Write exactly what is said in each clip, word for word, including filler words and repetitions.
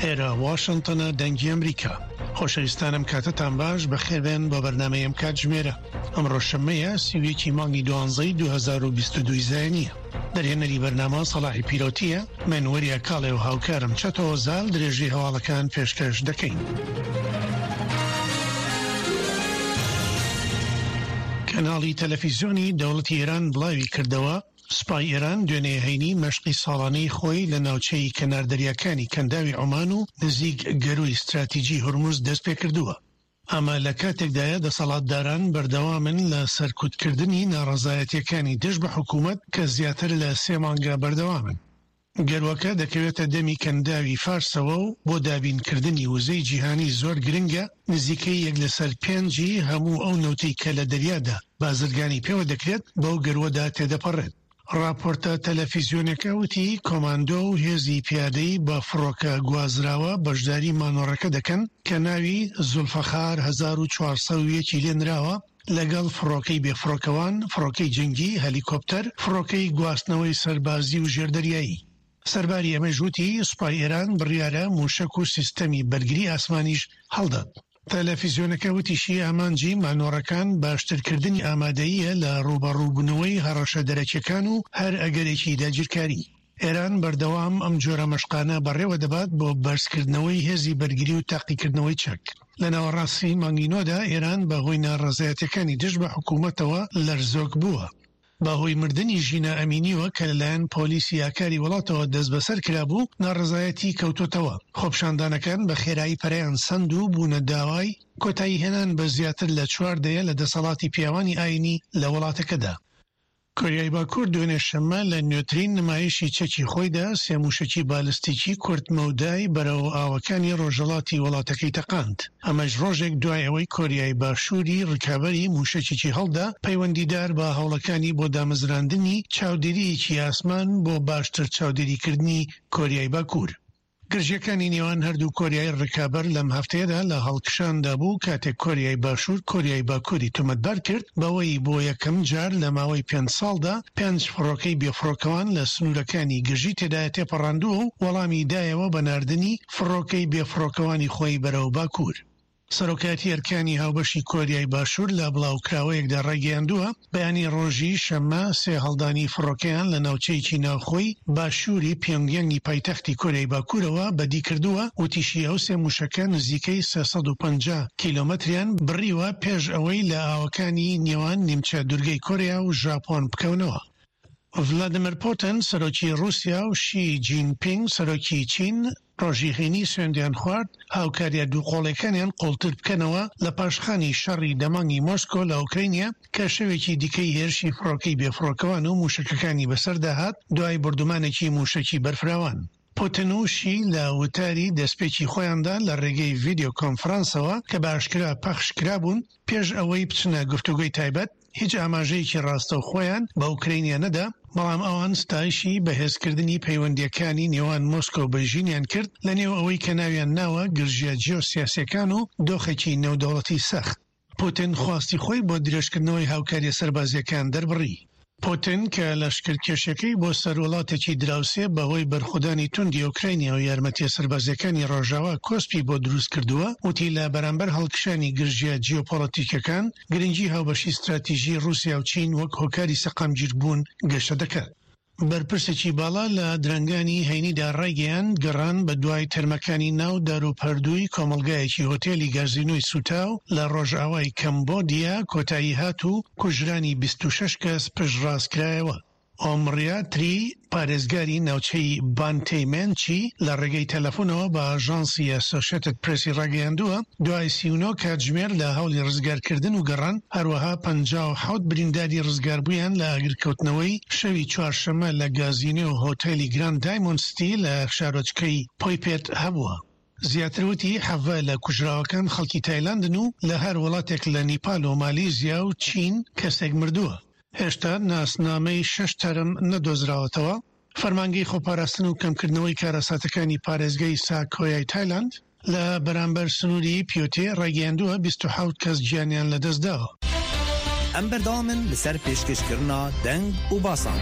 ئێرە واشنگتنە دەنگی ئەمریکا. خۆشەویستانم کاتتان باش بەخێربێن بۆ بەرنامەیەم کاتژمێرە. ئەمڕۆ شەممەیە سیوێکی مانگی دوانزەی دوو هەزار و بیست و دوو زاینیە. دەرهێنەری بەرنامە سەڵاحی پیرۆتیە، من وەریە کاڵێ و هاوکارم چەتەوە زال درێژی هەواڵەکان پێشکەش دەکەین. کەناڵی تەلەڤیزیۆنی دەوڵەتی ئێران بڵاوی کردەوە سوپای ئێران دوێنێ هەینی مەشقی ساڵانەی خۆی لە ناوچەی کەناردەریاکانی کەنداوی عومان و نزیک گەروی استراتیجی هورموز دەست پێ کردووە. ئەمە لە کاتێکدایە دەسەڵاتداران بەردەوامن لە سەرکوتکردنی ناڕەزایەتیەکانی دژ بە حکوومەت کە زیاتر لە سێ مانگە بەردەوامن. گەروەکە دەکەوێتە دەمی کەنداوی فارسەوە و بۆ دابینکردنی وزەی جیهانی زۆر گرنگە، نزیکەی یەک لەسەر پێنجی هەموو ئەو نەوتەی کە لە دەریادا بازرگانی پێوە دەکرێت بەو گەروەدا تێدەپەڕێت. راپۆرتە تەلەڤیزیۆنەکە وتی کۆماندۆ و هێزی پیادەی بە فڕۆکە گوازراوە بەشداری مانۆڕەکە دەکەن کە ناوی زولفەخار هەزار و چوارسەد و یەکی لێنراوە لەگەڵ فڕۆکەی بێفڕۆکەوان، فڕۆکەی جەنگی، هەلیکۆپتەر، فڕۆکەی گواستنەوەی سەربازی و ژێردەریایی. سەرباری ئەمە ژووتی سوپای ئێران بڕیارە موشک و سیستەمی بەرگری ئاسمانیش هەڵدات. تەلەڤیزیۆنەکە وتیشی ئامانجی مانۆڕەکان باشترکردنی ئامادەییە لە ڕوبەڕووبوونەوەی هەڕەشە دەرەکیەکان و هەر ئەگەرێکی داگیرکاری. ئێران بەردەوام ئەم جۆرە مەشقانە بەڕێوە دەبات بۆ بەرزکردنەوەی هێزی بەرگری و تاقیکردنەوەی چەک. لە ناوەڕاستی مانگینۆدا ئێران بەهۆی ناڕەزایەتیەکانی دژ بە حکوومەتەوە لەرزۆک بووە. بەهۆی مردنی ژینە ئەمینیوە کە لەلایەن پۆلیسی یاکاری وڵاتەوە دەست بەسەر کرابوو، ناڕەزایەتی کەوتوتەوە. خۆپشاندانەکان بە خێرایی پەرەیان سند و بوونە داوای کۆتایی هێنان بە زیاتر لە چواردەیە لە دەسەڵاتی پیاوانی ئاینی لە وڵاتەکەدا. کۆریای باکوور دوێنێ شەممە لە نوێترین نمایشی چەکی خۆیدا سێ موشکی بالستیکی کورتمەودای بەرەو ئاوەکانی ڕۆژهەڵاتی وڵاتەکەی تەقاند. ئەمەش ڕۆژێک دوای ئەوەی کۆریای باشووری ڕکابەری موشکێکی هەڵدا پەیوەندیدار بە هەوڵەکانی بۆ دامەزراندنی چاودێریەکی ئاسمان بۆ باشتر چاودێریکردنی کۆریای باکوور. گرژیەکانی نێوان هەردوو کۆریای ڕکابەر لەم هەفتەیەدا لە هەڵکشاندا بوو کاتێک کۆریای باشوور کۆریای باکووری تۆمەتبار کرد بەوەی بۆ یەکەم جار لە ماوەی پێنج ساڵدا پێنج فڕۆکەی بێفڕۆکەوان لە سنوورەکانی گژی تێدایە تێپەڕاندووە و وەڵامی دایەوە بە ناردنی فڕۆکەی بێفڕۆکەوانی خۆی بەرەو باکوور. سەرۆکاتی ئەرکانی هاوبەشی کۆریای باشوور لە بڵاوکراوەیەکدا ڕاگەیاندووە بەیانی ڕۆژی شەممە سێ هەڵدانی فڕۆکەیان لە ناوچەیەکی ناوخۆی باشووری پیۆنگیانگی پایتەختی کۆریای باکوورەوە بەدی کردووە و تیشی ئەو سێ موشەکە نزیکەی سێسەد و پەنجا کیلۆمەتریان بڕیوە پێش ئەوەی لە ئاوەکانی نێوان نیمچە دوورگەی کۆریا و ژاپۆن بکەونەوە. ڤلادیمیر پوتین سەرۆکی رووسیا و شی جینپینگ سەرۆکی چین ڕۆژی هەینی سوێندیان خوارد هاوکاریە دووقۆڵەکانیان قوڵتر بکەنەوە لە پاشخانی شەڕی دەمانگی مۆسکۆ لە ئوکراینیا کە شەوێکی دیکەی هێرشی فڕۆکەی بێفڕۆکەوان و موشکەکانی بەسەرداهات دوای بردومانێکی موشکی بەرفراوان. پوتین و شی لە وتاری دەستپێکی خۆیاندا لە ڕێگەی ڤیدیۆ کۆنفرانسەوە کە باشکرا پەخش کرابوون پێش ئەوەی بچنە گفتوگۆی تایبەت هیچ ئاماژەیەکی ڕاستە و خۆیان بە ئوکراینیا نەدا، بەڵام ئەوان ستایشی بەهێزکردنی پەیوەندیەکانی نێوان مۆسکۆ و بەیژینیان کرد لە نێو ئەوەی کە ناویان ناوە گرژیە جیۆسیاسیەکان و دۆخێکی نێودەوڵەتی سەخت. پوتین خواستی خۆی بۆ درێژکردنەوەی هاوکاریە سەربازیەکان دەربڕی. پوتین کە لەشکرکێشەکەی بۆ سەرۆڵاتێکی دراوسێ بەهۆی بەرخودانی توندی ئوکراینیا و یارمەتیە سەربازیەکانی ڕۆژاوا کۆسپی بۆ دروست کردووە، وتی لە بەرامبەر هەڵکشانی گرژیە جیۆپۆلیتیکەکان گرنگی هاوبەشی استراتیژی رووسیا و چین وەک هۆکاری سەقامگیر بوون گەشە دەکات. بەرپرسێکی باڵا لە درەنگانی هەینیدا ڕێگەیان گەڕان بە دوای تەرمەکانی ناو داروپەردووی کۆمەڵگایەکی هۆتێلی گازینۆی سوتاو لە ڕۆژئاوای کەمبۆدیا کۆتایی هات و کوژرانی بیست و شەش کەس پشتڕاستکرایەوە. ئۆمڕیا تری پارێزگاری ناوچەی بانتەیمەنچی لە ڕێگەی تەلەفۆنەوە بە ئاژانسی ئەسۆشیێتد پرێسی ڕاگەیاندووە دوای سی و نۆ کاتژمێر لە هەوڵی ڕزگارکردن و گەڕان، هەروەها پەنجا و حەوت برینداری ڕزگاربوویان لە ئاگرکەوتنەوەی شەوی چوارشەممە لە گازینۆ و هۆتێلی گراند دایمۆنستی لە شارۆچکەی پۆیپێت هەبووە. زیاتر وتی حەڤە لە کوژراوەکان خەڵکی تایلاندن و لە هەر وڵاتێک لە نیپال و مالیزیا و چین کەسێک مردووە. هێشتا ناسنامەی شەش تەرم نەدۆزراوەتەوە. فەرمانگەی خۆپاراستن و کەمکردنەوەی کارەساتەکانی پارێزگای ساکۆیای تایلاند لە بەرامبەر سنووری پیۆتێ ڕاگەیاندووە بیست و حەوت کەس گیانیان لەدەستداوە. ئەم بەردەوامن لەسەر پێشکەشکردنا دەنگ و باسان.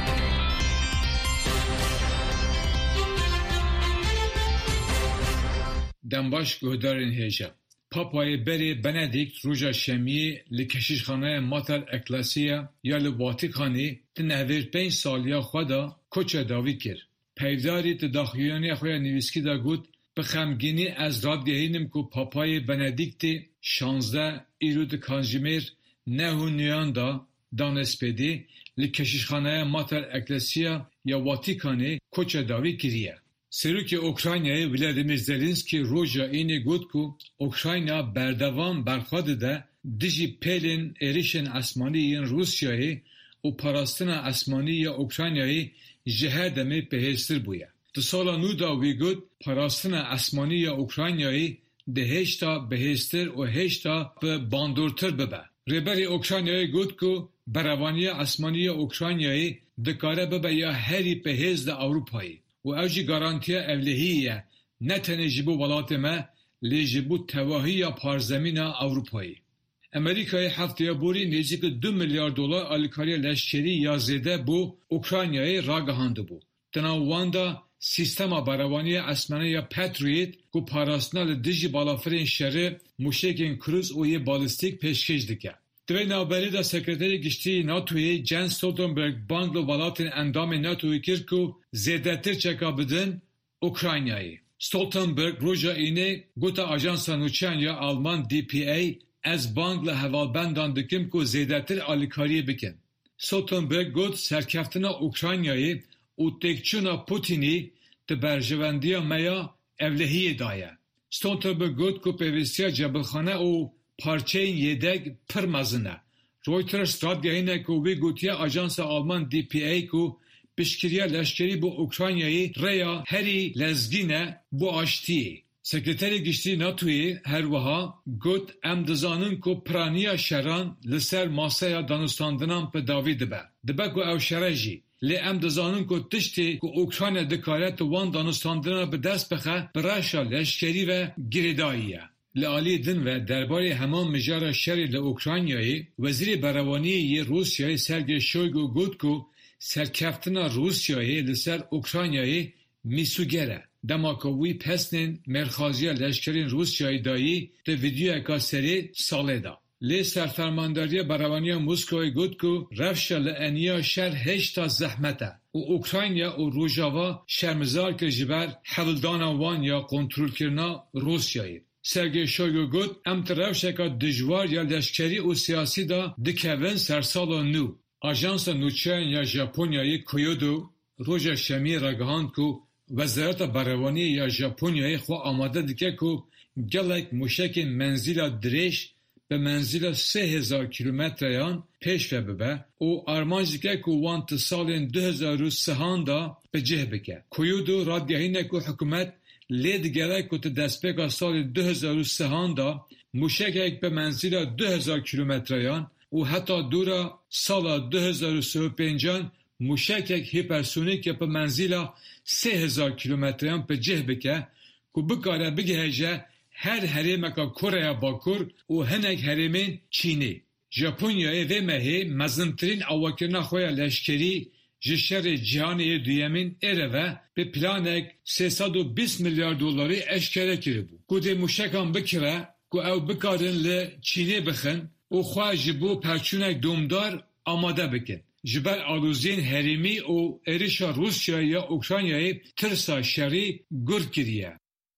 دنباش گهدارین هیجا. پاپای بری بندیکت روژا شمی لکشیشخانه ماتر اکلاسیا یا لواتیکانی تنهویر پنج سالیا خدا کچه داوی کر. پیداری تداخیانی خوی نویسکی دا گود به خمگینی از رادگهینم که پاپای بندیکتی شانزده ایرود کانجمیر نهو نیان دا دانسپیدی لکشیشخانه ماتر اکلاسیا یا واتیکانی کچه داوی کریه. سروک اوکراینای ولادیمیر زلنسکی روژا اینی گود که اوکراینا بردوام برخواده ده دیجی پیلین ایریشن اسمانی این روسیایی و پاراستن اسمانی یا اوکراینایی جهر دمی پهستر بویه. دو سالا نو دا وی گود پاراستن اسمانی یا اوکراینایی ده هشتا بهستر و هشتا به باندورتر ببه. ریبری اوکراینایی گود که بروانی اسمانی اوکراینایی دکاره ببه یا هری پهست ده اروپایی. و اوجی گارانتیا اولهیه نه تنه جبو ولات ما لی جبو تواهی یا پارزمین اوروپایی. امریکای هفته بوری نزدیک دو میلیارد دلار الیکاری لشکری یا زده بو اوکراینای راگهانده بو. تناواندا سیستم بروانی اسمانه یا پتریت کو پاراستنال دیجی بالافرین شهر موشکین کروز و یه بالستیک پیشکش دکه. دوی نابری دا سکرتری گشتی ناتوی جن ستولتنبرگ بانگلو ولاتین اندام ناتوی کرد که زیده تر چکا بدن اوکراینایی. ستولتنبرگ روژا اینه گوتا آجانسا نوچان یا آلمان دی پی ای از بانگل هوالبندان دکم که زیده تر آلیکاری بکن. ستولتنبرگ گوت سرکفتنا اوکراینایی و تکچونا پوتینی تبرجواندیا میا اولهی دایه. ستولتنبرگ گوت که پیوستیا جبلخانه و پارچه یدک پرمزنه. رویترز رادگهینه که وی گوتیا آجانس آلمان دی پی ای که بشکریا لشکری با اوکراینایی ریا هری لزگینه با آشتیه. سکرتری گشتی ناتوی هر وها گوت ام دزانن که پرانیا شران لسر ماسaya دانستاندنان په داوی دبه. دبه که او شرجی. لی ام دزانن که تشتی که اوکراینه دکارت وان دانستاندنان به دست بخه براشا لشکری و گریداییه. لعالی دن و درباره همان مجار شری لأوکراینایی وزیر بروانی روسیای سرگی شویگو گود که سرکفتنا روسیایی لسر اوکراینایی میسوگره. دماکوی پسنین مرخازی لشکرین روسیایی دایی ده ویدیو اکا سری ساله دا. لی سرفرمانداری بروانی موسکوی گود که رفش لعنیا شر هشتا زحمته و اوکراینیا و روژاوا شرمزار که جبر حولدان وان یا کنترول کرنا روسیایی. سرگی شویگو گود ام تروشکا دجوار یا لشکری و سیاسی دا دکوین سرسال نو. آژانس نوچین یا ژاپنیایی کویودو روژا شمی رگهاند که وزارت بروانی یا ژاپنیایی خو آماده دکه که گلک موشک منزل دریش به منزل سه هزار کیلومتریان پیش و ببه و آرمانج دکه که وان سال دو هزار و سه دا به جه بکه. کویودو رادگهینه که حکومت لید گره که دست بگا سال دو هزار و سه دا موشک یک به منزل دو هزار کیلومتریان و حتی دورا سال دو هزار و سه و پنج موشک یک هیپرسونیک به منزل سه هزار کیلومتریان به جه بکه که بکاره بگه هجه هر حریم که کره باکور و هنگ حریمین چینی. ژاپنیای و مهی مزنترین اواکرنا خوی لشکری جشر جهانی دویمین اره و به پلانک سیصد و بیست میلیارد دلاری اشکره کرده بود. گوده موشکان بکره که او بکارن ل چینی بخن و خواه جبو پرچونک دومدار آماده بکن. جبر آلوزین هریمی و ایریشا روسیا یا اوکراینای ترسا شری گر کریه.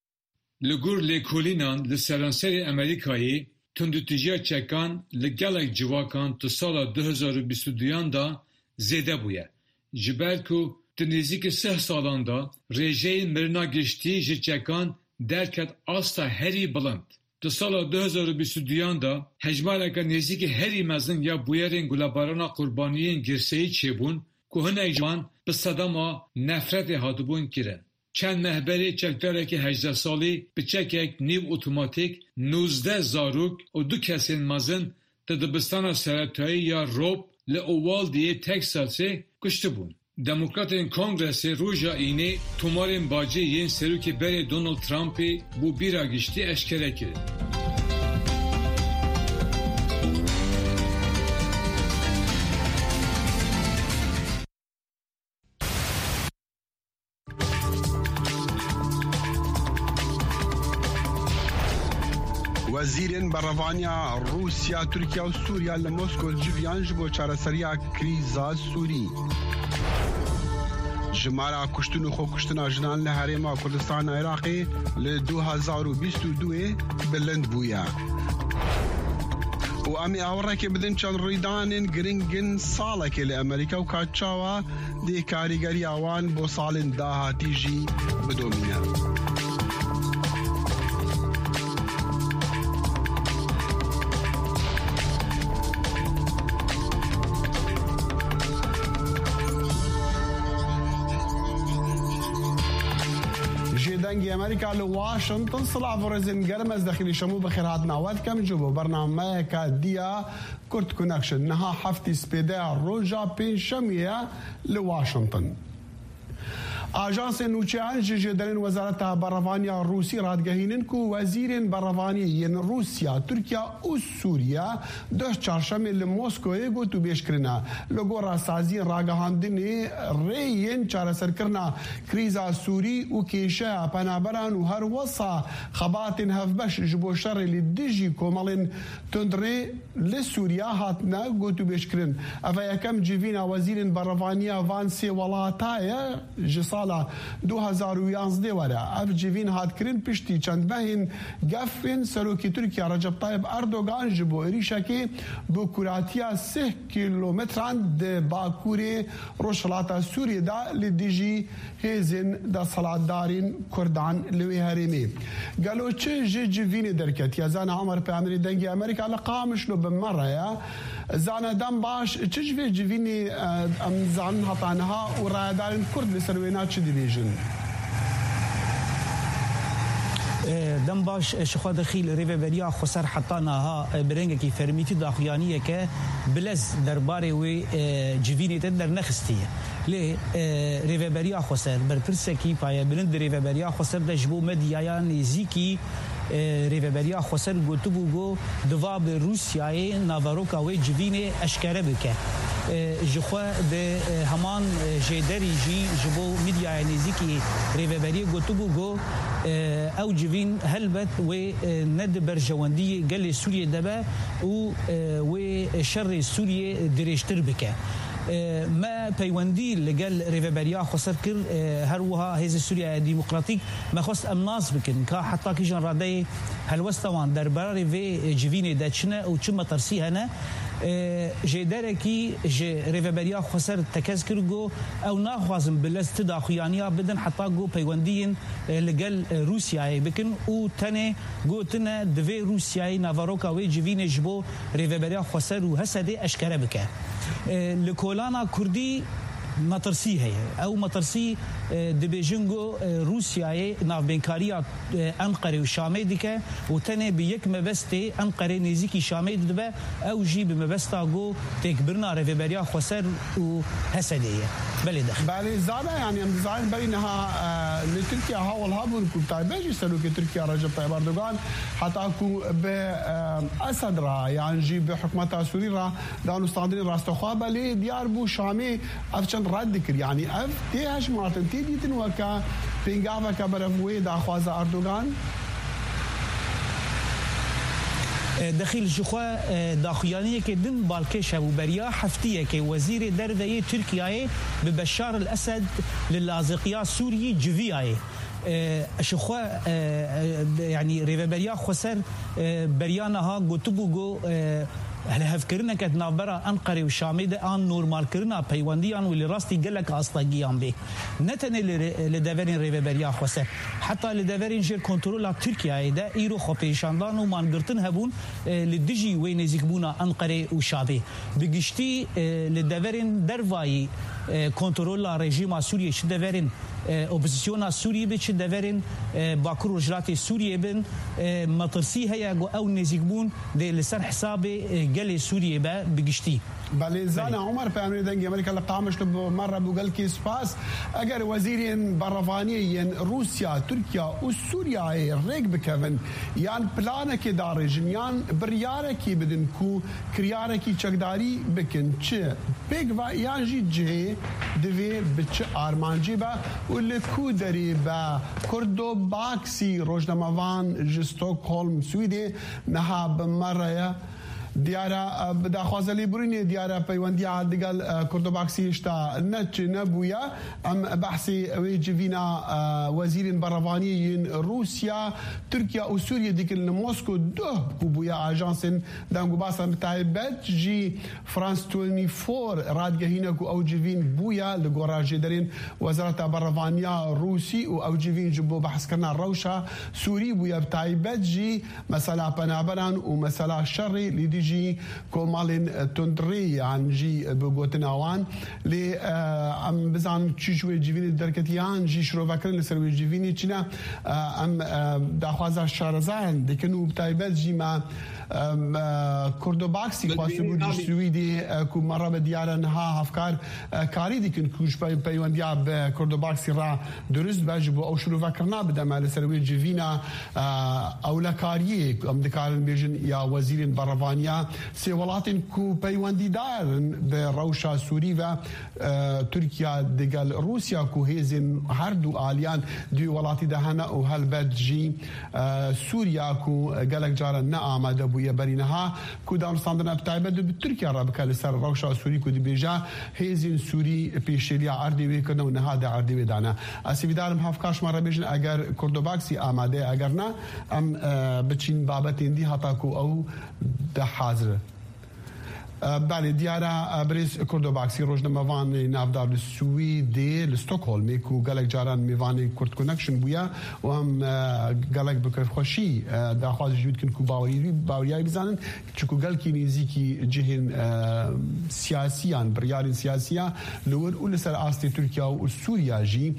لگور لیکولینان لسرانسری امریکایی تندوتیجیا چکان لگلک جواکان تو سال دو هزار و بیست و دو دا زیده بویه. جبر که تنیزی که سه سالان دا رژه مرنا گشتی جچکان درکت آستا هری بلند. تو سال دو هزار و بیست و دو دا هجماره که نزدیک هری مزن یا بویرین گلابارانا قربانیین گرسهی چه بون که هنه جوان به صداما نفرت هادبون کرن. چند مهبری چکداره که هجده سالی به چک یک نیو اتوماتیک نوزده زاروک و دو کسین مزن تا دبستان سرطایی یا روب لعوال دیه تکساسه کشته بون. دموکراتین کنگرسی روژا اینه تومارین باجی یین سروکی بری دونالد ترامپی بو بیرا گشتی اشکره کرد. وزیرین برروانیا روسیا ترکیه و سوریا لموسکو جویان جبو چارەسەریya کریزا سووری جمارا کشتن و خو کشتنا جنان لە هەرێما کوردستان عێراقی لە دو هەزار و بیست و دوێ بلند بووە و ئەمی ئاوەڕێکی بدن چەند ڕوویدانên گرنگن ساڵێکی لە ئەمریکا و کاتچاوە دێ کاریگەری ئەوان بۆ ساڵên داهاتی ژی بدۆمینە. دنگی امریکا لواشنطن صلاح ورزن گرم از داخلی شمو بخیر هات نواد کم جو برنامه کا دیا کورت کونکشن نها هفتی سپیده روجا پین شمیه لواشنطن آژانس نوچهان جدرین وزارت برروانیا روسی رادگهینن کو وزیرین برروانی ین روسیا ترکیه و سوریا دو چهارشنبه لموسکو گوتو بیش کرنا لگو راسازی راگهاندن ریین چارەسەرکردنا کریزا سوری و کیشه پنابران و هر وصا خباتن هفبش جبو شر لدیجی کومالین تندری لسوریا هاتنا گوتو بیش کرن افا یکم جیوینا وزیرین برروانیا وانسی ولاتای جسال دو هزار و یازده وره اف جیوین هات کرین پشتی چند مهین گفین سروکی ترکیه رجب طایب اردوغان جبو ایریشکی بو کوراتیا سه کیلومتران ده باکوری روشلاتا سوریه دا لدیجی هیزن دا صلاتدارین کردان لوی هریمی گلو چه جی جیوین درکت یا زان عمر پیامری دنگی امریکا لقامش نو بمره یا زان دم باش چجوی جیوینی ام زان هطانها و رایدارین کرد لسروینات چه دیویژن دم باش شخوا دخیل ریوبریا خسر حتانا ها برنگه کی فرمیتی داخیانیه که بلز درباره وی جوینی در نخستیه لی ریوبریا خسر برپرسه کی پایه بلند ریوبریا خسر دجبو مدیایا نزیکی ریوبریا خسر گوتو بو دواب روسیای ناواروکا وی جوینی اشکره بکه جخوا ده همان جدری جی جبو میدیا نزیکی ریوبری گوتو بو او جوین هلبت و ند برجواندی گل سوریه دبا و و شر سوریه درشتر بکه ما پیوندی لگل ریوبریا خسر کر هر وها هیز سوریا ديمقراطيك ما خص امناس بکن که حتی کی جن راده هلوستوان در برای و جوین دچنه او چما ترسیه نه جدره کی ج ریوبریا خسر تکز کرگو او ناخوازم بلست داخیانیا بدن حتی گو پیوندین لگل روسیای بکن او تنه گو تنه دوی روسیای ناواروکا و جوین جبو ریوبریا خسر و حسده اشکره بکه لکولانا کردی مطرسی هي او مطرسی دبیجنگو روسیای نافبینکاریا انقره و شامه دیکه و تنه به یک مبسته انقره نزیکی شامه دبه او جی به مبستا گو تکبرنا ریوبریا خسر و حسدیه بله دخل بله زاده يعني ام ديزاين بينها لتركيا هاول هابون كنت باجي سلوك تركيا رجب طيب اردوغان حتى اكو باسد را يعني جي بحكمتها سوري را دانو استاندين راستخوا بلي ديار بو شامي افشن رد ذكر يعني اف تي هاش مارتن تي ديتن وكا بينغافا كبرفوي دا خوازا اردوغان دخیل جخوا داخیانی که دم بالکش ابو بریا هفتیه که وزیر درویه ترکیه به بشار الاسد للازقیا سوریه جویه شخوا يعني ريفبريا خسر بريانها قطبو جو هل هفكرنا كت نابرا أنقرة وشامدة آن نورمال كرنا بيوانديان واللي راستي قلك أصلاقيان به نتن لدفرين ريفبريا خسر حتى لدفرين جير كنترول تركيا ده إيرو خبيشاندان ومان قرتن هبون للدجي وين يزكبونا أنقرة وشامه بقشتي لدفرين درواي كنترول رژیم سوریه چه دورین اپوزیسیون سوریه به چه دورین باکر رجلات سوریه بن مطرسی هیا او نزیکبون ده لسر حساب گل سوریه به بگشتی بله زانا عمر پیامنی دنگی امریکا لقامش لب مرة بقول کی سپاس اگر وزیرین برافانیین روسیا ترکیا و سوریا ریگ بکن یان پلان کی دارجن یان بریاره کی بدن کو کریاره کی چقداری بکن چه بیگ و یان جی جه دوی بچ آرمانجی با ول کو دری با کردو باکسی روزنامه‌وان ژستوکهلم سویدی نها بمره دیارا بداخوازلی برینی دیارا پیوندی عادقال کردوباکسی اشتا نچ نبویا ام بحثی ویجوینا وزیر برافانیین روسیا ترکیا و سوریا دیکل موسکو دو بویا آژانسن دانگو باسا متعبد جی فرانس چهل و چهار رادگهینا کو اوجوین بویا لگوراجی درین وزارت برافانیا روسی و اوجوین جبو بحث کرنا روشا سوری بویا بتعبد جی مسألة پنابران و مسألة شري لدي جي كومالين تندري عن جي بوغوتناوان لي ام بزعم تشوي جيفيني دركتيان جي شرو فاكرين لسروي جيفيني تشنا ام داخوازا شارزان دكنو بتايبات جي ما كردوباكسي قاسبو جي سويدي كو مرة بديارا نها افكار كاري ديكن كوش بيوان دياب كردوباكسي را درست باجبو او شرو فاكرنا بدما لسروي جيفينا او لكاريه ام دكارن بيجن يا وزيرين برافانيا سي ولاتن كو بيواندي دارن بروشا سوري و تركيا دقال روسيا كو هيزن هردو آليان دو ولاتي دهنا و هالبد جي سوريا كو قالك جارا نعم دبويا برينها كو دام صندنا بتايبه دو بتركيا رابكا لسر روشا سوري كو دي بيجا هيزن سوري بيشيليا عردي ويكنا ونها دا عردي ويدانا اسي بدارم هفكاش مرة بيجن اگر كردوباكسي آماده اگرنا ام بچين بابتين دي هتا كو او ده حاضر بله دیارا بریز کردوباکسی روزنامه‌وان نافدار السويدي لستوكهولم کو گلک جاران میوانی کرد کنکشن بویا و هم گلک بکر خوشی داخواز جوید کن کو باوری باوریای بزنن چکو گل کی نزیکی جهن سیاسیان بریارین سیاسیا لور اول سر آستی ترکیه و سوریا جی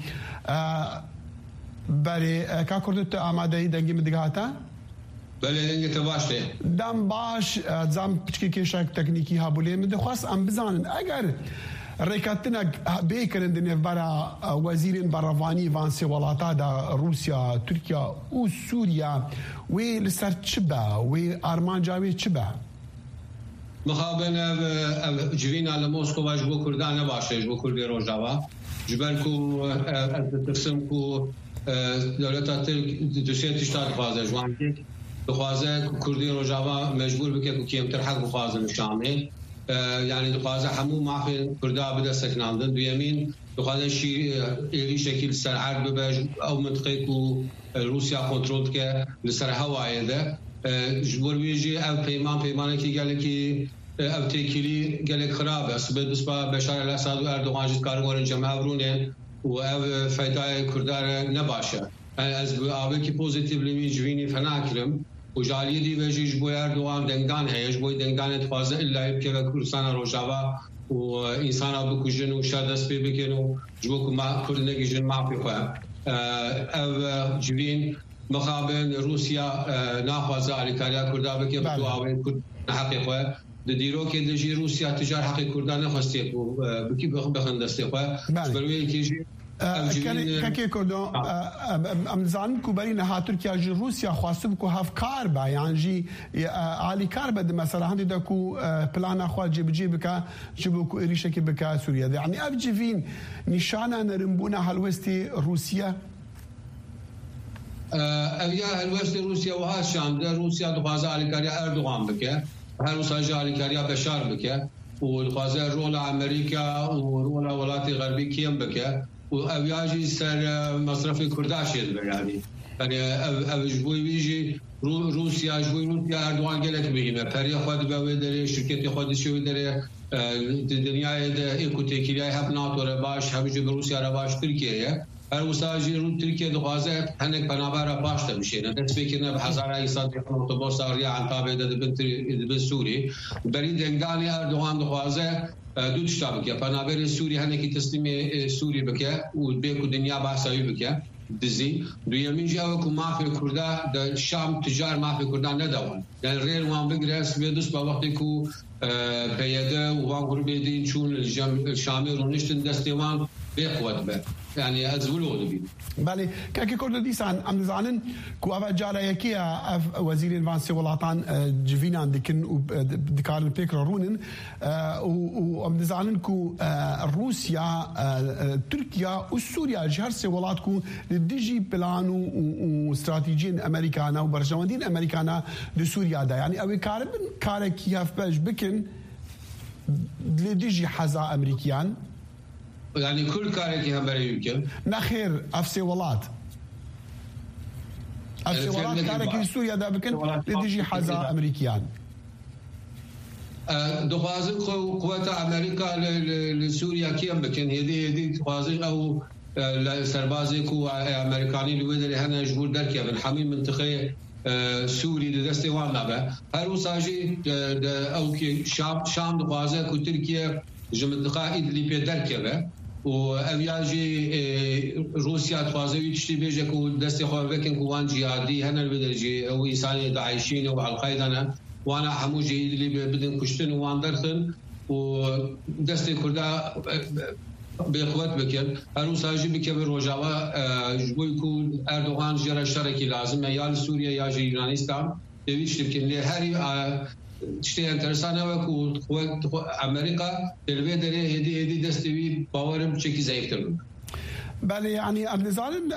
بله کا کردت آماده دنگی مدگاتا بله دنگی تباشته دم باش زم پچکی کشک تکنیکی ها بولی من دخواست ام بزانن اگر ریکاتنا بیکرن دنیا برا وزیرین برافانی وانسی ولاتا دا روسیا ترکیا و سوریا و لسر چبا و آرمان جاوی چبا مخابن جوینا لموسکو واش بو کردان باشه جو کردی روجاوا جبرکو ترسم کو دولتا ترک دوسیه تشتاد فازه جوانکی دخوازه کردی روجاوا مجبور بکه که کمتر حق بخوازه نشامه یعنی دخوازه همون معفی کردا بده سکناندن دویمین دخوازه شی ایلی شکل سر حرب بباش او منطقه کو روسیا کنترل که لسر هوایی ده جبور بیجی او پیمان پیمانه که گله که او تکیلی گله خرابه سبب بسپا بشار الاسد و اردوغان جد کارگورن جمعه برونه و او فایده کردار نباشه از آبی که پوزیتیو لیمی جوینی فناکرم و جالی دی وجیج بو اردوغان دنگان هیش بو دنگان اتفازه الا یبکه و کردستان روجاوا و انسان آبو کجن و شادست بی بکن و جبو که ما کردنگی جن معفی خواه او جوین مخابن روسیا ناخوازه علیکاریا کرده بکه بدو آوین کرد حقی خواه دیرو که دجی روسیا تجار حقی کردان نخواسته بکی بخندسته خواه بروی که جی كاكي كردو امزان كوبرين ها تركيا جي روسيا خاصب كو هاف كاربا يعني جي علي كاربا مثلا عندي داكو بلان اخوات جيب جيبك جيبو ريشك بك سوريا يعني افجيفين نشانا نرمبونا هالوستي روسيا اويا هالوستي روسيا وها الشام ده روسيا دخوازه علي كاريا اردوغان بك هالوساجه علي كاريا بشار بك ودخوازه رولا امريكا ورولا ولاتي غربي كيم بك و اویاجی سر مصرف کرداشید بیانی یعنی او جبوی بیجی روسیا جبوی روسیا اردوغان گلک بگیمه پری خود باوی داره شرکت خود شوی داره دنیای ده اکوتکیلیای هب ناتو را باش همیشه به روسیا را باش ترکیه هر وساجی رو ترکیه دخوازه هنک پنابه را باش تمیشه نه دست بکنه به هزاره ایسان اتوبوس آریا عنتابه ده دبن سوری بری دنگانی اردوغان دخوازه دو تشتا بکه پنابر سوری هنکی تسلیم سوری بکه و بیکو دنیا بحثایی بکه دزی دویمین جاو که مافی کرده در شام تجار مافی کرده ندوان یعنی غیر وان بگره سبیدوس با وقتی که پیاده و وان گروه دیدین چون شامی رونشتن دستیوان بقوت به يعني ازولو دبي بالي كاكي كورد ديسان ام زانن كو افا جارا يكيا وزير الفانسي ولاتان جيفينا ديكن ديكارن بيكر رونن و ام زانن كو روسيا تركيا وسوريا جهر سي ولاتكو ديجي بلانو واستراتيجيين امريكانا وبرجماندين امريكانا دي سوريا دا يعني اوي كارب كاركي هاف باش بكن ديجي حزا امريكان يعني كل كاركي هم بري يمكن نخير افسي ولات افسي ولات كاركي سوريا دا بكن لديجي حزا امريكيان دخوازن قوات امريكا لسوريا كيم بكن هدي هدي دخوازن او سربازي كو امريكاني اللي ودري هنا جبور دركيا بالحمي منطقه سوري دستي وانا به هر وساجي او كي شام شام دخوازه كو تركيا جمنطقه ادلب دركيا وأبياجي روسيا توازوي تشتي بيجي كو دستي خوفكن كوان جهادي هنا البدرجي أو إنسان داعشين أو القاعدة أنا وأنا حموجي اللي بدن كشتن وان درخن ودستي كردا بقوت بكر هروساجي بكر روجاوا جويكو أردوغان جرا شركي لازم يا سوريا يا يونانستان تبيش تبكن لهاري تشتي انترسانه وكو امريكا البدري هدي هدي دستوي باورم تشكي زايفتر بله يعني ابن زالم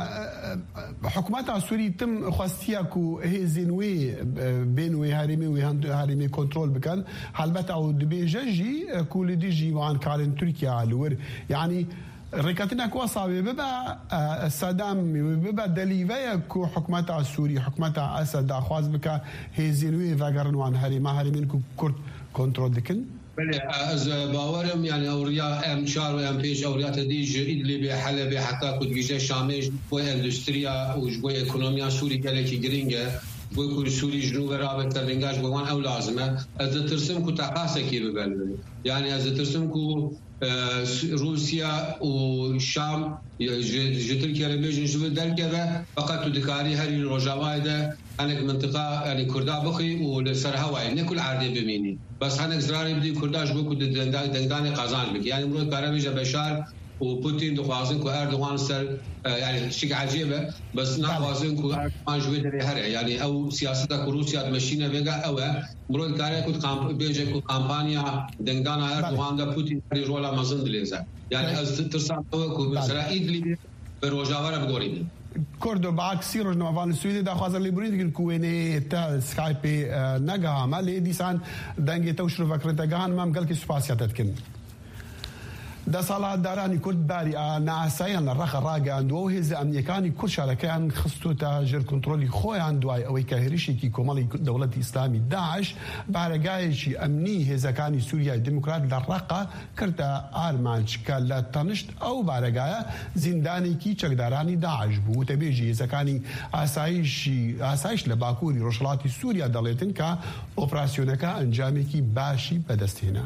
حكومات سوري تم خواستيا كو هي زينوي بينوي هارمي وهند هارمي كنترول بكن حلبت او دبي جي كل دي جي وان كارن تركيا على يعني ركاتنا كو صابي ببا صدام ببا دليفيا كو حكومات سوري حكومات اسد اخواز بك هي زينوي فاغرن وان هارمي هارمين كو كورت كنترول دكن بله از باورم يعني اوريا ام شار وام بيش اوريا تديج اللي بحلب حتى كنت بيجي شامج بو اندستريا وجو ايكونوميا سوري كالكي جرينجا بو كل سوري جنوب رابط ترنجاج بوان او لازمه از ترسم كو تقاسكي ببل يعني از ترسم كو روسيا والشام جتركيا ربيجن شو دركه فقط تدكاري هري روجاوايده هناك منطقه يعني كردا بخي ولسر هواي نكل عادي بميني بس هناك زراري بدي كرداش بكو دندان قازان بك يعني مرود كارميجا بشار وبوتين دخوازن كو اردوغان سر يعني شيء عجيبه بس نخوازن كو اردوغان جوي دري هري يعني او سياستك روسيا تمشينا بيغا او مرود كاري كو كامب بيجي كو كامبانيا دندان اردوغان دا بوتين ري رولا مازن دليزا يعني از ترسان كو مثلا ايدلي بروجاوره بغوريد كوردو بعد سيروج نوفان السويدي دا خوازر ليبرين كويني تا سكايبي نغا ما لي ديسان دنگي توشرو فكرتا غان مام قالك سباسيا تتكن دا صلاة داراني كرد باري نعسايان الرخ الراقع عندو هز أمنيكاني كل شاركان خستو تاجر كنترولي خوي عندواي أو كاهريشي كي كومالي دولة إسلامي داعش بارقايشي أمني هزا كاني سوريا ديمقراط للرقة كرتا آرمانش كالا تنشت أو بارقايا زنداني كي چكداراني داعش بو تبيجي هزا كاني آسايشي آسايش لباكوري رشلاتي سوريا داليتن كا أوبراسيونكا انجامي كي باشي بدستهنا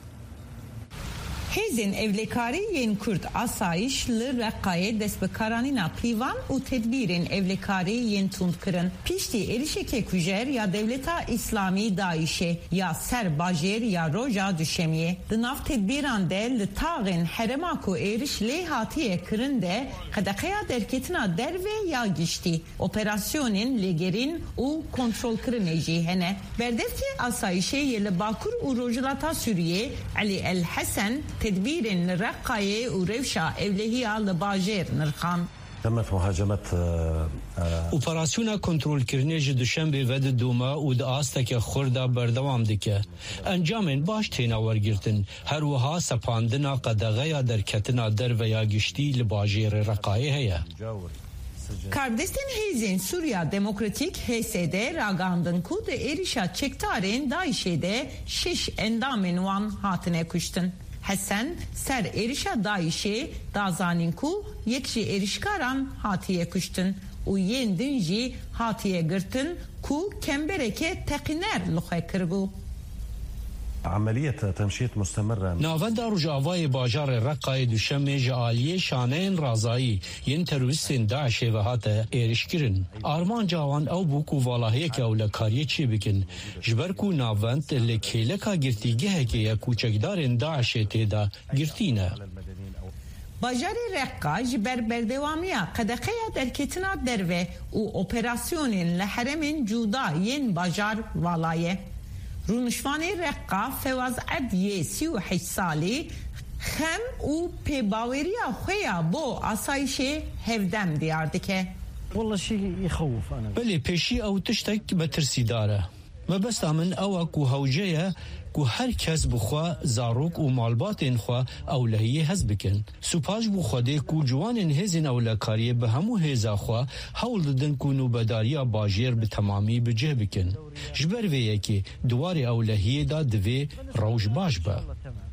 Hezin evlekari yen Kürt asayişli Rakka'ya desbekaranina pivan u tedbirin evlekari yen tundkırın. Pişti erişeke küjer ya devleta İslami daişe ya ser bajer ya roja düşemiye. Dınav tedbiran de litağın heremaku eriş lehatiye kırın de kadakaya derketina derve ya geçti. Operasyonun legerin u kontrol kırın ejihene. Berdefti asayişe yeli bakur u rojulata Suriye Ali El Hasan تدبير رقاية ورفشة إولهية لباجير نرخان تمت مهاجمة اپراسیون کنترل کردنی دوشنبه ود دوما و د آستک خوردا بردوام دکه انجامن باش تینا ورگرتن هر وها سپاندنا قدغه در کتنا در و یا گشتی لباجیر رقایه هیا Kardestin Hezin Suriya Demokratik H S D ragandın ku de erişa çektarın daişede şiş endamen wan hatine kuştun. Hasan ser erişa daişe dazanin ku yekşi erişkaran hatiye kuştun. U yendinji hatiye gırtın ku kembereke tekiner luhe kırgu. عملية تمشيط مستمرة. ناوند رجاوای باجار رقای دوشنبه جالیه شانین رازایی ین تروریستین داعش و هات ایرشکرین آرمان جوان او بوکو والله که اولکاری چی بکن جبرکو ناوند لکیلکا گرتیگه که یا کوچکدارین داعش تیدا گرتینه. باجاری رقا جبر بردوامیا قدقیا درکتنا دروه و اپراسیونین لحرمین جودا ین باجار والایه. رونشوانی رقا فواز عدیه سی و حش سالی خم و پیباوریا خویا بو آسایش هفدم دیارده که والله شيء يخوف أنا بلي پیشی او تشتک بترسی داره ما بس من او کو هوجه کو هر کس بخوا زاروک و مالبات خوا اولهیه هز بکن سوپاج بو خوده کو جوان هزین اولکاری به همو هزا خوا حول ددن کو نوبداریا باجیر به تمامی بجه بکن جبر وی کی دوار اولهیه دا دوی روش باش با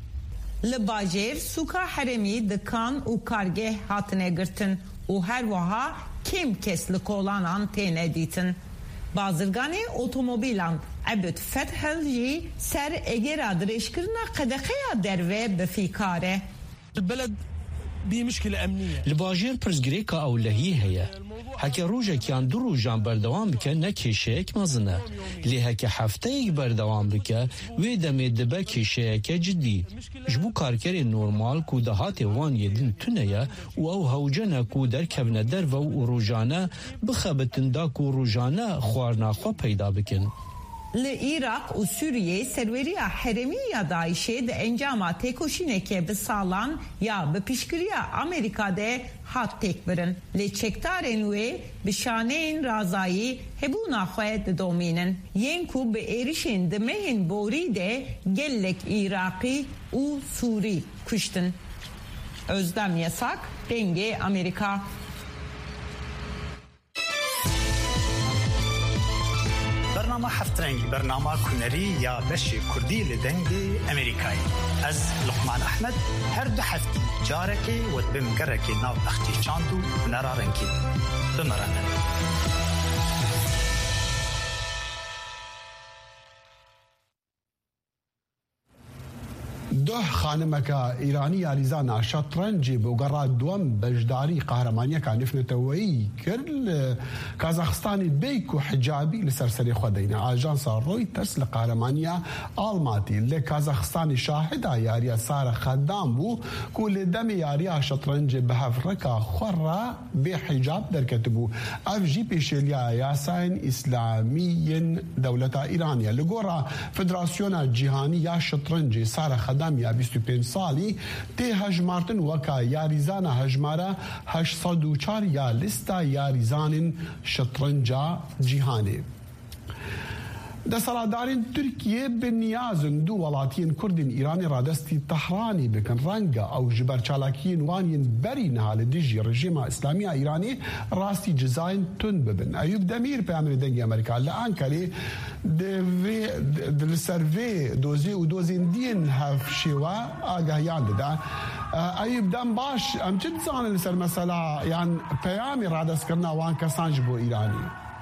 لباجیر سوکا حرمی دکان و کارگه هاتنه گرتن و هر وها kim keslik olanan tene ditin. Bazırgani otomobilan abut fethelji ser eger adreşkirna qadaqaya derve befikare. البلد بمشكلة أمنية. الباجير برزجريكا أو لهي هي. هكا روجا كان درو جان بردوام بك نكيشيك مزنة. اللي هكا حفتيك بردوام بك ويدمي دبا كيشيك جدي. جبو كاركري نورمال كو دهاتي وان يدن تنيا و او هوجنا كو در كبنا دروا و روجانا بخبتن دا كو روجانا خوارنا خوا پیدا بكن. لإيراق و سوريا سروریه حرمی یا داعشه ده انجام تکوشینه که به سالان یا به پیشگیری امریکا ده هات تک برن لی چکتارن و به شانه این رازایی هبونا خواه ده دومینن ین کو به ایریشن ده مهن بوری ده گلک ایراقی و سوری کشتن. Özlem Yasak, Denge Amerika. برنامه هفت رنگی برنامه کنری یا بشی کردی لدنگی امریکایی از لقمان احمد هر دو هفتی جارکی و بمگرکی ناو بختی چاندو نرارنکی بمرانه ده خانمك إيراني عريزانا شطرنجي بوقرات دوم بجداري قهرمانيا كان نفتوي كل كازاخستاني بيكو حجابي لسرسري خدينا اجانس رويترز لقهرمانيا الماتي لكازاخستاني شاهدة ياريا سارة خدام بو كل دم ياريا شطرنجي بهفركا خرة بحجاب دركتبو اف جي بيشيليا ياسين اسلامي دولة إيرانيا لقورا فدراسيونا جيهاني يا شطرنجي سارة خدام یا بیست و پنج سالی تی هجمارتن وکا یاریزانا هجمارا هشتصد و چهار یا لستا یاریزان شطرنجا جیهانه. دسالادارین ترکیه بنیازن دو ولاتین کردین ایرانی رادستی تحرانی بکن رنگا او جبر چالاکین وانین برین حال دیجی رژیم اسلامی ایرانی راستی جزاین تن ببن. ایوب دمیر پیامر دنگی امریکا لانکاری دل سروی دوزی و دوزین دین هف شوا آگاهیان داده. ایوب دم باش ام چه زانه لسر مثلا یعنی پیامی رادست کرنا وان کسانج بو ایرانی.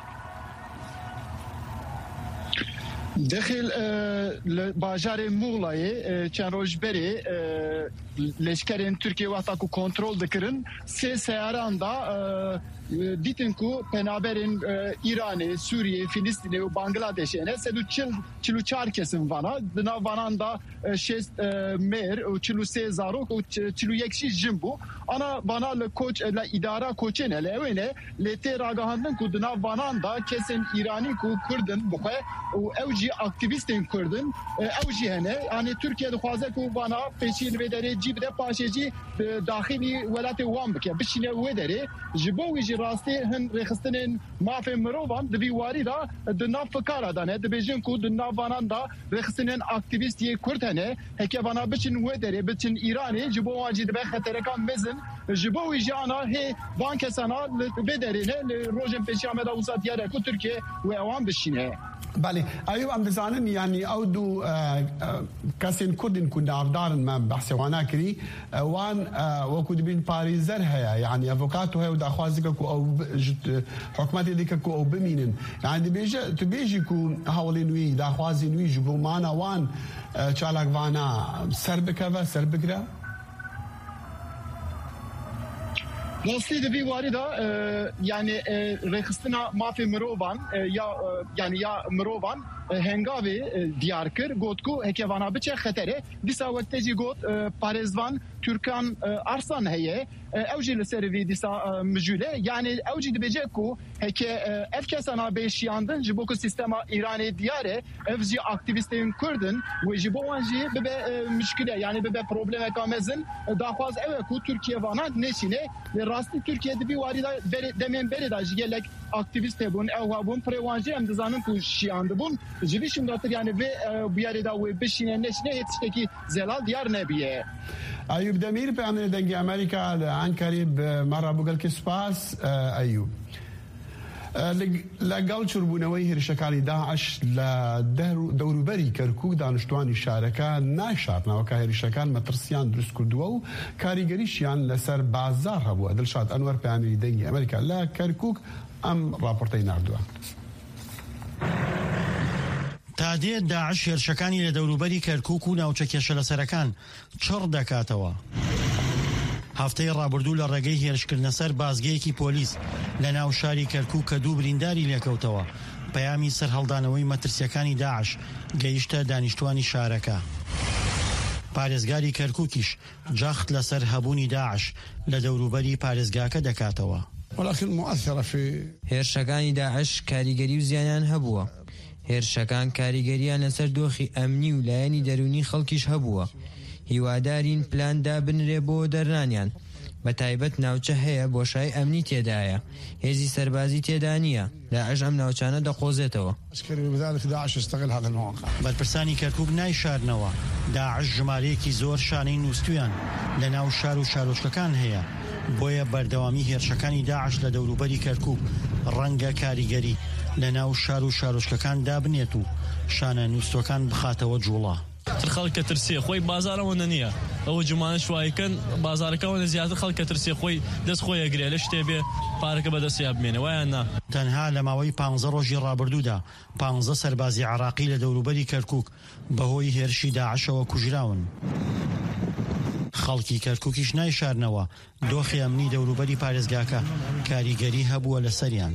داخل باجار مغلای چند روز بری لشکرین ترکیه وقتا کو کنترل دکرن سه سیاران دا دیتن کو پنابرین ایران، سوریه، فلسطین و بانگلادش نه سه دو چل چلو چهار کسیم وانا دنا وانان دا شست مر و چلو سه زاروک و چلو یکشی جنبو انا وانا لکوچ ل اداره کوچن لونه لته راگاهندن کو دنا وانان دا کسین ایرانی کو کردن بخه و اوجی اکتیویستین کردن اوجی هنه یعنی ترکیه دخوازه کو وانا پیشین بدره جیب ده پاشجی داخلی ولات وام بکه بشینه ودره جبوی جی راستی هن رخصتن مافی مروان دبی واری دا دنا فکر دانه دبیجن کو دنا وانان دا رخصتن اکتیویستی کردنه هک وانا بچن ودره بچن ایرانی جبو واجی ده خطر کام مزن جبوی جانا هی بانک سنا بدره نه روزن پیشامه اوسات یاره کو ترکیه و اوام بشینه. بله ایوب ام دزانن یعنی او دو کسین کردین کو داردارن ما بحث وانا کری وان وکو دبین پاریزر هيا يعني افوكاتو هي وداخوازك كو او حكومتي ديك كو او بمينن يعني بيجي تبيجي كو حوالين وي داخوازين وي جبو معنا وان چالاکوانا سر بکەوە سەر بگرە؟ Nasıl de bir var da yani rekhistina mafi mirovan ya yani ya mirovan hengavi diyarkır gotku hekevana biçe xetere disa vakteci got parezvan Türkan arsan heye evci servi disa müjule yani evci dibece ku heke evkesana beşiyandın jiboku sistema İran'e diyare evci aktivistlerin kurdun ve jibowanji bebe müşkile yani bebe probleme kamezin daha fazla evet ku Türkiye vana neşine ve rastı Türkiye'de bir var da demen beri da gelek aktivist bun ev bun prevanji hem dizanın ku şiyandı bun jibi şimdatır yani ve bu yere da ve beşine neşine yetişteki zelal diyar nebiye. Ayub Demir beamine dengi Amerika Ankara مرة بقول كسباس أيوب لقال شربونوي هرشكاني داعش لدوربري كركوك دانشتواني شاركة ناشارنا وكا هرشكان مترسيان درس كردوو كاريگريشيان لسر بازار هبو دلشاد أنور بيعني دنجي أمريكا لا كركوك أم رابورتين عردوها تادێ داعش هێرشەکانی لە دەوروبەری کەرکووک و ناوچەکێشە لەسەرەکان چڕ دەکاتەوە. هەفتەی ڕابردوو لە ڕێگەی هێرشکردنە سەر بازگەیەکی پۆلیس لە ناو شاری کەرکووک کە دوو برینداری لێکەوتەوە پەیامی سەر هەڵدانەوەی مەترسیەکانی داعش گەیشتە دانیشتوانی شارەکە. پارێزگاری کەرکووکیش جەخت لەسەر هەبوونی داعش لە دەوروبەری پارێزگاکە دەکاتەوە. هێرشەکانی داعش کاریگەری و زیانیان هەبووە. هێرشەکان کاریگەریان لەسەر دۆخی ئەمنی و لایەنی دەرونی خەڵکیش هەبووە. هیوادارین پلاندا بنرێ بۆ دەرنانیان بە تایبەت ناوچە هەیە بۆشای ئەمنی تێدایە هێزی سەربازی تێدا نییە داعش ئەم ناوچانە دەقۆزێتەوە. بەرپرسانی کەرکووک نایشارنەوە داعش ژمارەیەکی زۆر شانەی نووسویان لە ناو شار و شارۆچکەکان هەیە بۆیە بەردەوامی هێرشەکانی داعش لە دەوروبەری کەرکووک ڕەنگە کاریگەری لە ناو شار و شارۆچکەکان دابنێت و شانە نووسەکان بخاتەوە جوڵا. خەڵکە ترسێ خۆی بازارەوە نییە ئەوە جومانە شوایکەن بازارەکەەوە لە زیاتر خەڵکە ترسێ خۆی دەست خۆی ئەگرێ لە شتێ بێ پارەکە بەدەستیا بمێنێ وایان نا. تەنها لە ماوەی پانزە ڕۆژی ڕابردوودا پانزە سەربازی عراقی لە دەوروبەری کەرکووک بەهۆی هێرشی داعشەوە کوژراون. خەڵکی کەرکووکیش نایشارنەوە دۆخی ئەمنی دەوروبەری پارێزگاکە کاریگەری هەبووە لە سەریان.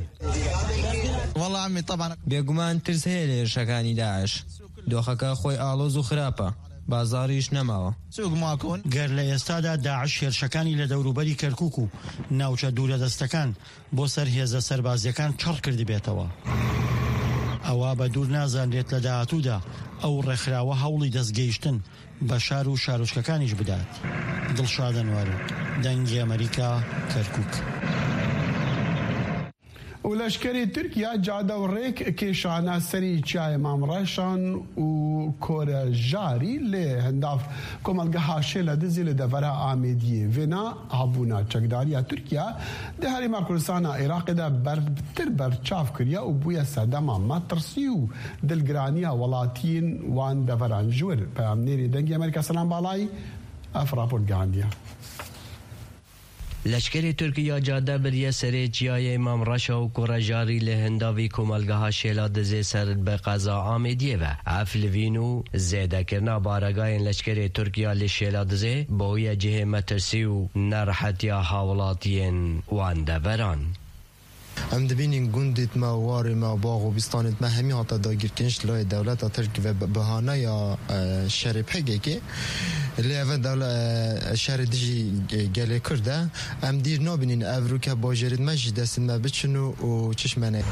بێگومان ترس هەیە لە هێرشەکانی داعش دۆخەکە خۆی ئاڵۆز و خراپە بازاریش نەماوە. گەر لە ئێستادا داعش هێرشەکانی لە دەوروبەری کەرکووک و ناوچە دوورە دەستەکان بۆ سەر هێزە سەربازیەکان چڕ کردی بێتەوە. ئەوە بە دوور نازانرێت لە داهاتوودا ئەو ڕێکخراوە هەوڵی دەستگەیشتن بە شار و شارۆچکەکانیش بدات. دڵشاد ئەنوەر دەنگی ئەمریکا کەرکووک. ولشکری ترکیه جاده و ریک کشانه سری چای مامرشان و کور جاری لی هنداف کمالگه هاشه لدزی لدوره آمیدیه وینا هبونا چکداریا ترکیه ده هری مارکرسان عراق ده برتر برچاف کریا و بویا سدما مترسی و دلگرانیا ولاتین وان دوران جور پیام نیری دنگی امریکا سلام بالای افراپورت گاندیا. لشکری ترکیه جاده بریه سری چیای امام رشا و کورجاری لهنداوی کمالگاه شیلا دزی سر به قضا آمیدیه و افلوینو زیده کرنا بارگاین لشکری ترکیه لشیلا دزی بوی جه مترسی و نرحت یا حولاتین وان دوران. ام دبینین گوندیت ما واری ما باغ و بیستانیت ما همی هاتا داگیر کنش لای دولت ترکی و بهانه یا شر پگه که لیوه دولت شر دیجی گله کرده ام دیر نابینین افرو که باجرید مجید دستین ما بچنو و چشمنه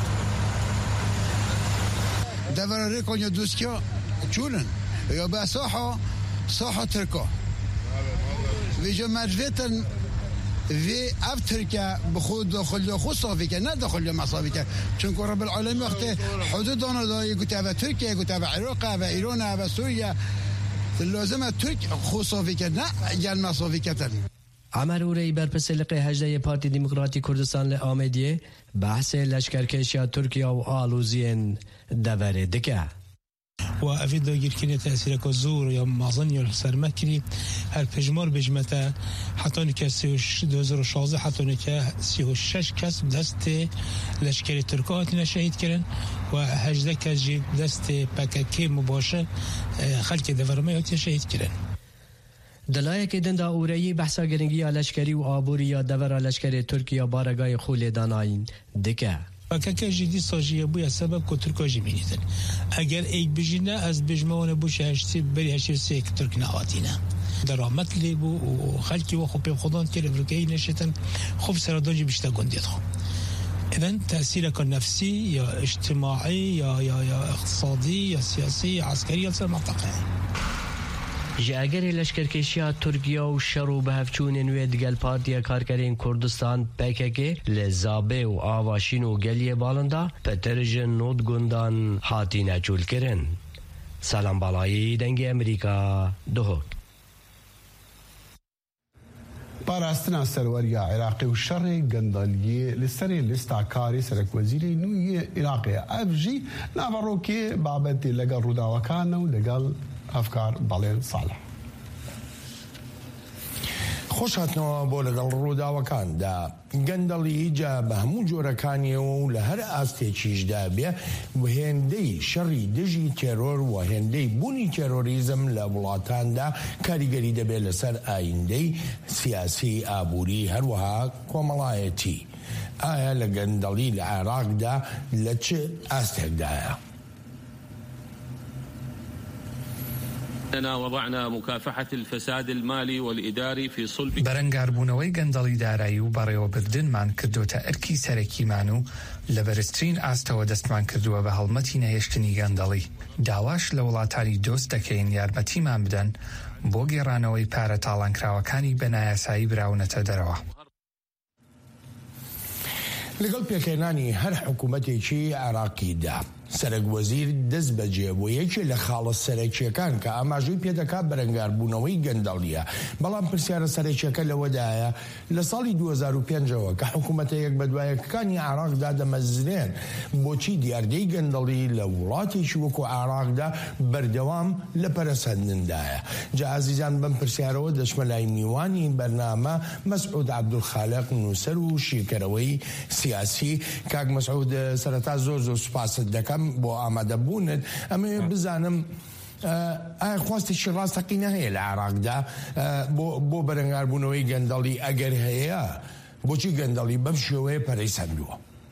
دور ریکونیا دوستیا چونن یا با صحا صحا ترکا ویجا مجویتن و اف ترکیه بخود داخل خود صافی که نه داخل مصافی که چون که رب العالمین وقتی حدود آن دایی گوته و ترکیه گوته و عراق و ایران و سوریه لازم ترک خود صافی که نه یل مصافی کردن. عمر اوری برپس لقی هجده پارتی دموکراتی کردستان لآمدیه بحث لشکرکشی ترکیه و آلوزین دوره دکه. وأفيد داگیرکردن تأثیر که زور یا مازن یا سرمکری هر پجمار بجمتا حتی نکه دو هزار و شانزده حتی نکه سی و شش کس دست لشکر ترکات نشهید کردن و هجده کس جی دست پاککی مباشر خلک دورمه هاتی شهید کردن. دلایه که دنده اوریی بحثا گرنگی لشکری و آبوری یا دور لشکر ترکیه بارگای خول داناین دکه پاککی جدی ساجیه بویا سبب که ترکا جی مینیدن اگر ایک بجینه از بجمعانه بوش هشتی بری هشتی سه که ترک نواتینه درامت لی بو و خلکی و خوب خودان که رفرکهی نشتن خوب سرادانجی بیشتر گندید خوب اذن تأثیر که نفسی یا اجتماعی یا یا یا اقتصادی یا سیاسی یا عسکری یا سر منطقه جی اگر لشکرکشی ترکیه و شروع به هفچون نوید گل پارتیا کارکرین کردستان پککی لزابه و آواشین و گلیه بالنده پترج نود گندان حاتی نچول کرن. سلام بالایی دنگ امریکا دهوک پاراستنا سروریا عراقی و شر گندالیه لسری لستاکاری سرک وزیری نوی عراقی افجی نافروکی بابتی لگل روداوکان و لگل افکار بەڵێن ساڵح خۆش هاتنەوە بۆ لەگەڵ ڕووداوەکاندا گەندەڵی جا بە هەموو جۆرەکانیەوە و لە هەر ئاستێکیشدا بێ هێندەی شەڕی دژی تێرۆر و هێندەی بوونی تێرۆریزم لە وڵاتاندا کاریگەری دەبێت لەسەر ئایندەی سیاسی ئابووری هەروەها کۆمەڵایەتی. ئایا لە گەندەڵی لە عێراقدا لە چ ئاستێکدایە؟ وضعنا مكافحة الفساد المالي والإداري في صلب بەرەنگاربوونەوەی گەندەڵی دارایی و بەڕێوەبردنمان کردوتە ئەرکی سەرەکیمان و لە بەرزترین ئاستەوە دەستمان کردووە بە هەڵمەتی نەهێشتنی گەندەڵی. داواش لە وڵاتانی دۆست دەکەین یارمەتیمان بدەن بۆ گێڕانەوەی پارە تاڵانکراوەکانی بە نایاسایی براونەتە دەرەوە. لەگەڵ پێکهێنانی هەر حکوومەتێکی عێراقیدا سەرک وەزیر دەست بەجێ بۆ یەکێ لە خاڵە سەرەکیەکان کە ئاماژەی پێدەکات بەرەنگاربوونەوەی گەندەڵیە. بەڵام پرسیارە سەرەکیەکە لەوەدایە لە ساڵی دوو هەزار و پێنجەوە کە حکوومەتە یەک بەدوایەکانی عێراقدا دەمەزرێن بۆچی دیاردەی گەندەڵی لە وڵاتێکی وەکو عێراقدا بەردەوام لە پەرەسەندندایە. جا عەزیزان بەم پرسیارەوە دەچمە لای میوانی بەرنامە مەسعود عەبدولخالق نووسەر و شیکەرەوەی سیاسی. کاک مەسعود سەرەتا زۆر زۆر سوپاست دەکەم بۆ ئامادەبوونت. ئەمێ بزانم ئایا خواستێکی ڕاستەقینە هەیە لە عێراقدا بۆ بەرەنگاربوونەوەی گەندەڵی؟ ئەگەر هەیە بۆچی گەندەڵی بەم شێوەیە پەرەیسەندووە؟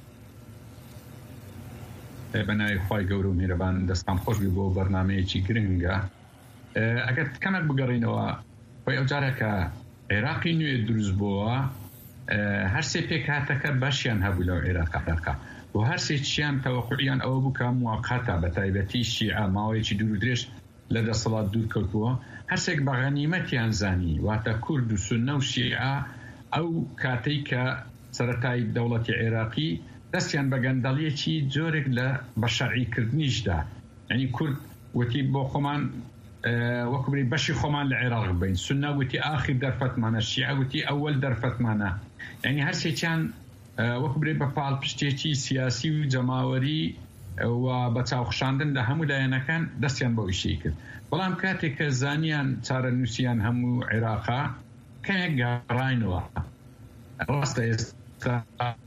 بەناوی خوای گەورە و میهرەبان دەستان خۆش بی بۆ بەرنامەیەکی گرنگە. ئەگەر کەمێک بگەڕینەوە خۆی ئەو جارێکە عێراقی نوێ دروست بووە هەر سێ پێک هاتەکە باشیان هەبوو لەو عێراقەکە و هەر سێکیان تەوەقعیان ئەوە بوو کە موقەتە بە تایبەتی شیعە ماوەیەکی دوور و درێژ لە دەسەڵات دوور کەوتووە. هەرسێک بە غەنیمەتیان زانی واتە کورد و سوننە و شیعە ئەو کاتەی کە سەرەتای دەوڵەتی عێراقی دەستیان بە گەندەڵیەکی جۆرێک لە بە شەرعیکردنیشدا. یعنی کورد وتی بۆ خۆمان وەکو بڵێ بەشی خۆمان لە عێراق بین، سوننە وتی ئاخر دەرفەتمانە، شیعە وتی ئەوەل دەرفەتمانە. یعنی هەرسێکیان وەکو بێ بە پاڵپشتێکی سیاسی و جەماوەری و بە چاوخشاندن لە هەموو لایەنەکان دەستیان بە ئیشەی کرد. بەڵام کاتێک کە زانیان چارە نووسیان هەموو عێراقا کەمێک گەڕاینەوە. ڕاستە ئێستا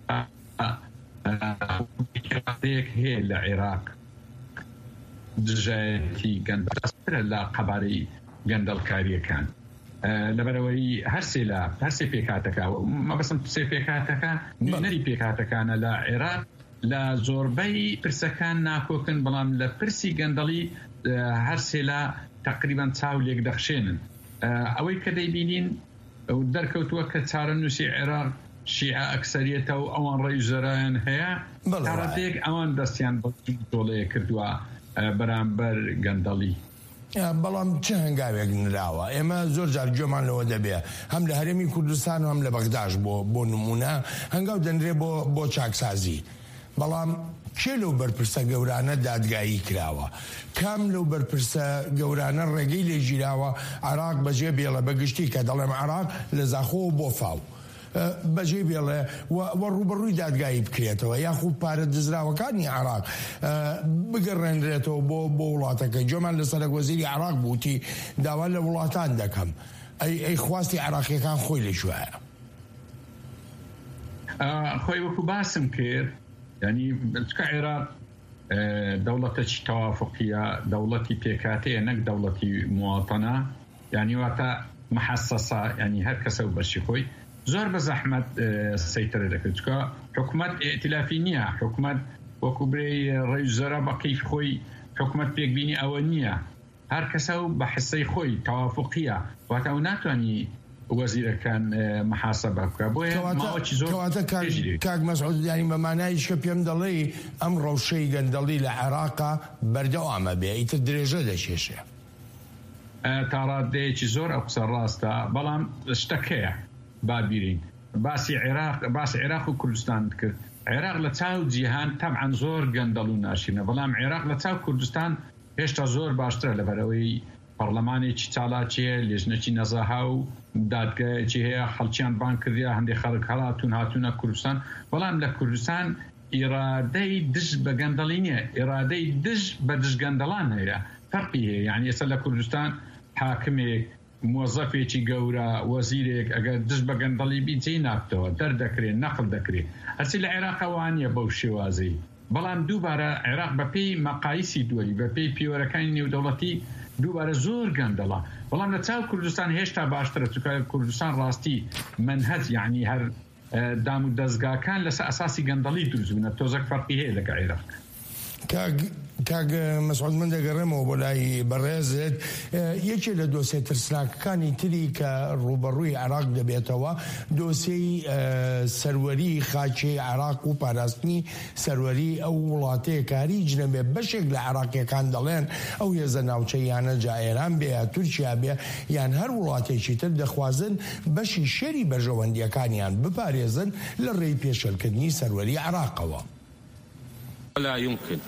هەیە لە عێراق دژایەتی گەندەڵترە لە قەبارەی گەندەڵکاریەکان. لەبەرەوەی هەرسێ لە هەرسێ پێکاتەکە مەبەستم سێ پێکاتەکە نەری پێکاتەکانە لە عێراق لە زۆربەی پرسەکان ناکۆکن، بەڵام لە پرسی گەندەڵی هەرسێ لە تقریبان چاو لێک دەخشێنن. ئەوەی کە دەیبینین دەرکەوتووە کە چارە نووسی عێراق شیعە ئەکسەریەتە و ئەوان ڕێژەرایان هەیە تاڕاتێک ئەوان دەستیان بە دۆڵەیە کردووە بەرامبەر گەندەڵی. بەڵام چه هەنگاوێک نراوە؟ ئێمە زۆر جار گوێمان لەوە دەبێ هەم لە هەرێمی کوردستان و هەم لە بەغداش بۆ نمونە هەنگاو دەنرێ بۆ چاکسازی. بەڵام کێ لەو بەرپرسە گەورانە دادگایی کراوە؟ کام لەو بەرپرسە گەورانە ڕێگەی لێ ژیراوە عێراق بەجێ بێڵە بەگشتی کە دەڵێم عێراق لە زاخۆ بۆ فاو بەجێ بێڵێ وە ڕوبەڕووی دادگایی بکرێتەوە یاخود پارە دزراوەکانی عراق بگەڕێنرێتەوە بۆ بۆ وڵاتەکە جۆمان لە سەرۆکوەزیری عراق بووتی داوا لە وڵاتان دەکەم ئەی خواستی عراقیەکان خۆی لەشوایە خۆی وەکو باسم کرد ینی چکە عێراق دەوڵەتێکی تەوافقیە دەوڵەتی پێکاتەیە نەک دەوڵەتی مواتەنە یعنی واتە محەسەسە ینی هەر کەسە و بەشی خۆی زۆر بە زەحمەت سەیترە دەکرد چکە حکومەت ئێتلافی نییە حکومەت وەکو برێی ڕێژەرە بە قیف خۆی حکومەت پێکبینی ئەوە نییە هەر کەسە و بە حسەی خۆی تەوافقیە واتە ئەو ناتوانانی وەزیرەکان محاسبە بکە بۆیە ماوەی زۆر کاک مەسعود ینی بەمانایش کە پێم دەڵێ ئەم ڕەوشەی گەندەڵی لە عێراقا بەردەوامە بێ ئیتر درێژە دەکێشێ تا ڕادەیەکی زۆر ئەو قسە ڕاستە بەڵام شتەکەیە بابیرین باسی عێراق باسی عێراق و کوردستان کرد عێراق لە چاو جیهان تەبعەن زۆر گەندەڵ و ناشینە بەڵام عێراق لە چاو کوردستان هێشتا زۆر باشترە لەبەرەوەی پەرلەمانێکی چالاکیە لێژنەکی نەزەها و دادگایەکی هەیە خەڵکیان بان کردیا هەندێک خەڵک هەڵاتون هاتوونە کوردستان بەڵام لە کوردستان ئیرادەی دژ بە گەندەڵی نییە ئیرادەی دژ بە دژگەندەڵان هەیە فەرقی هەیە یعنی ئێستا لە کوردستان حاکمێک موظفێکی گەورە وەزیرێک ئەگەر دژ بە گەندەڵی بیجێ ناکتەوە دەردەکرێت نەقل دەکرێت هەرچی لە عێراقەوانیە بەو شێوازەی بەڵام دووبارە عێراق بەپێی مەقایسی دووەی بەپێی پیوەرەکانی نێودەوڵەتی دووبارە زۆر گەندەڵە بەڵام لە چاو کوردستان هێشتا باشترە چونکە کوردستان ڕاستی منهەج یعنی هەر دام و دەستگاکان لەسەر ئەساسی گەندەڵی دروستبوونە تۆزێک فەرقی هەیە لەگە عێراق کاک مەسعود من دەگەڕێمەوە بۆ لای بەڕێزت یەکێ لە دۆسیە ترسناکەکانی تری کە ڕوبەڕووی عێراق دەبێتەوە دۆسیەی سەروەری خاچی عێراق و پاراستنی سەروەری ئەو وڵاتەیە کاری جنەبێ بەشێک لە عێراقیەکان دەڵێن ئەو هێزە ناوچەیانە جا ئێران بێ یا تورکیا بێ یان هەر وڵاتێکی تر دەخوازن بەشی شەری بەرژەوەندیەکانیان بپارێزن لە ڕێی پێشەلکردنی سەروەری عێراقەوە لا يمكن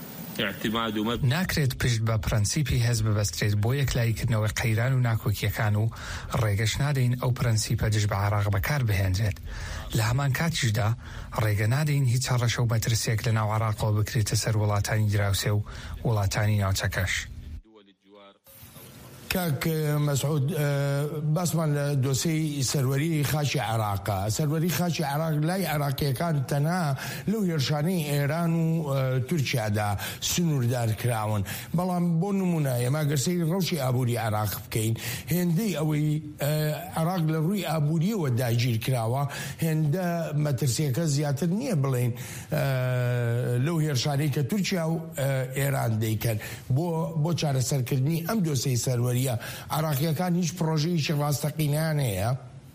ناکرێت پشت بە پرەنسیپی هەز ببەسترێت بۆ یەکلاییکردنەوەی قەیران و ناکۆکیەکان و ڕێگەش نادەین ئەو پرەنسیپە دژ بە عێراق بەکار بهێنرێت لە هەمان کاتیشدا ڕێگە نادەین هیچ هەڕەشە و مەترسێک لە ناو عێراقەوە بکرێتە سەر وڵاتانی دراوسێ و وڵاتانی ناوچەکەش کاک مەسعود باسمان لە دۆسەی سەروەری خاچی عێراقا سەروەری خاچی عێراق لای عێراقیەکان تەنها لەو هێرشانەی ئێران و تورکیادا سنووردار کراون بەڵام بۆ نمونە ئێمە گەرسەی ڕەوشی ئابووری عێراق بکەین هێندەی ئەوەی عێراق لە ڕووی ئابووریەوە داگیر کراوە هێندە مەترسیەکە زیاتر نییە بڵێن لەو هێرشانەی کە تورکیا و ئێران دەیکەن بۆ بۆ چارەسەرکردنی ئەم دۆسەی سەروەری عراقیەکان هیچ پرۆژەیەکی ڕاستەقینەیان هەیە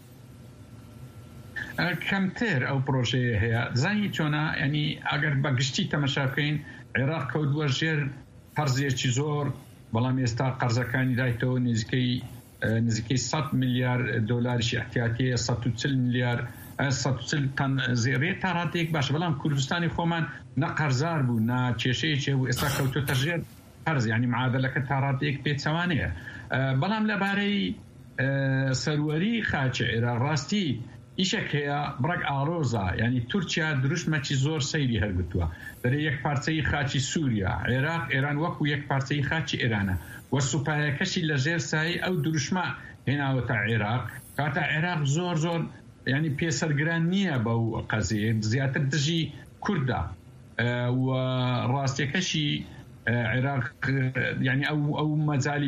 کەمتر ئەو پرۆژەیە هەیە زانی چۆنە ینی ئەگەر بە گشتی تەمەشا بکەین عێراق کەوتووە ژێر قەرزێکی زۆر بەڵام ئێستا قەرزەکانی دایتەوە نزیکەی نزیکەی سەد میلیارد دۆلاریشی احتیاطیە سەد و چل میلیارد سەد و چل تەن زێڕێ تا ڕاتەیەک باش بەڵام کوردستانی خۆمان نە قەرزار بوو نا کێشەیەکی بوو ئێستا کەوتوتە ژێر قەرز یعنی معادلەکە تا ڕاتەیەک پێچەوانەیە بەڵام لەبارەی سەروەری خاچە عێراق ڕاستی ئیشێک هەیە بڕێک ئاڕۆزە ینی تورکیا دروشمەکی زۆر سەیری هەرگتووە دەرێ یەک پارچەی خاچی سووریا عێراق ئێران وەکو یەک پارچەی خاچی ئێرانە وە سوپایەکەشی لە ژێر سایی ئەو دروشمە هێناوەتە عێراق کاتە عێراق زۆر زۆر ینی پێسەرگران نییە بەو قەزێ زیاتر دژی کوردە و ڕاستیەکەشی عێراق ینی ئەو ئەو مەجای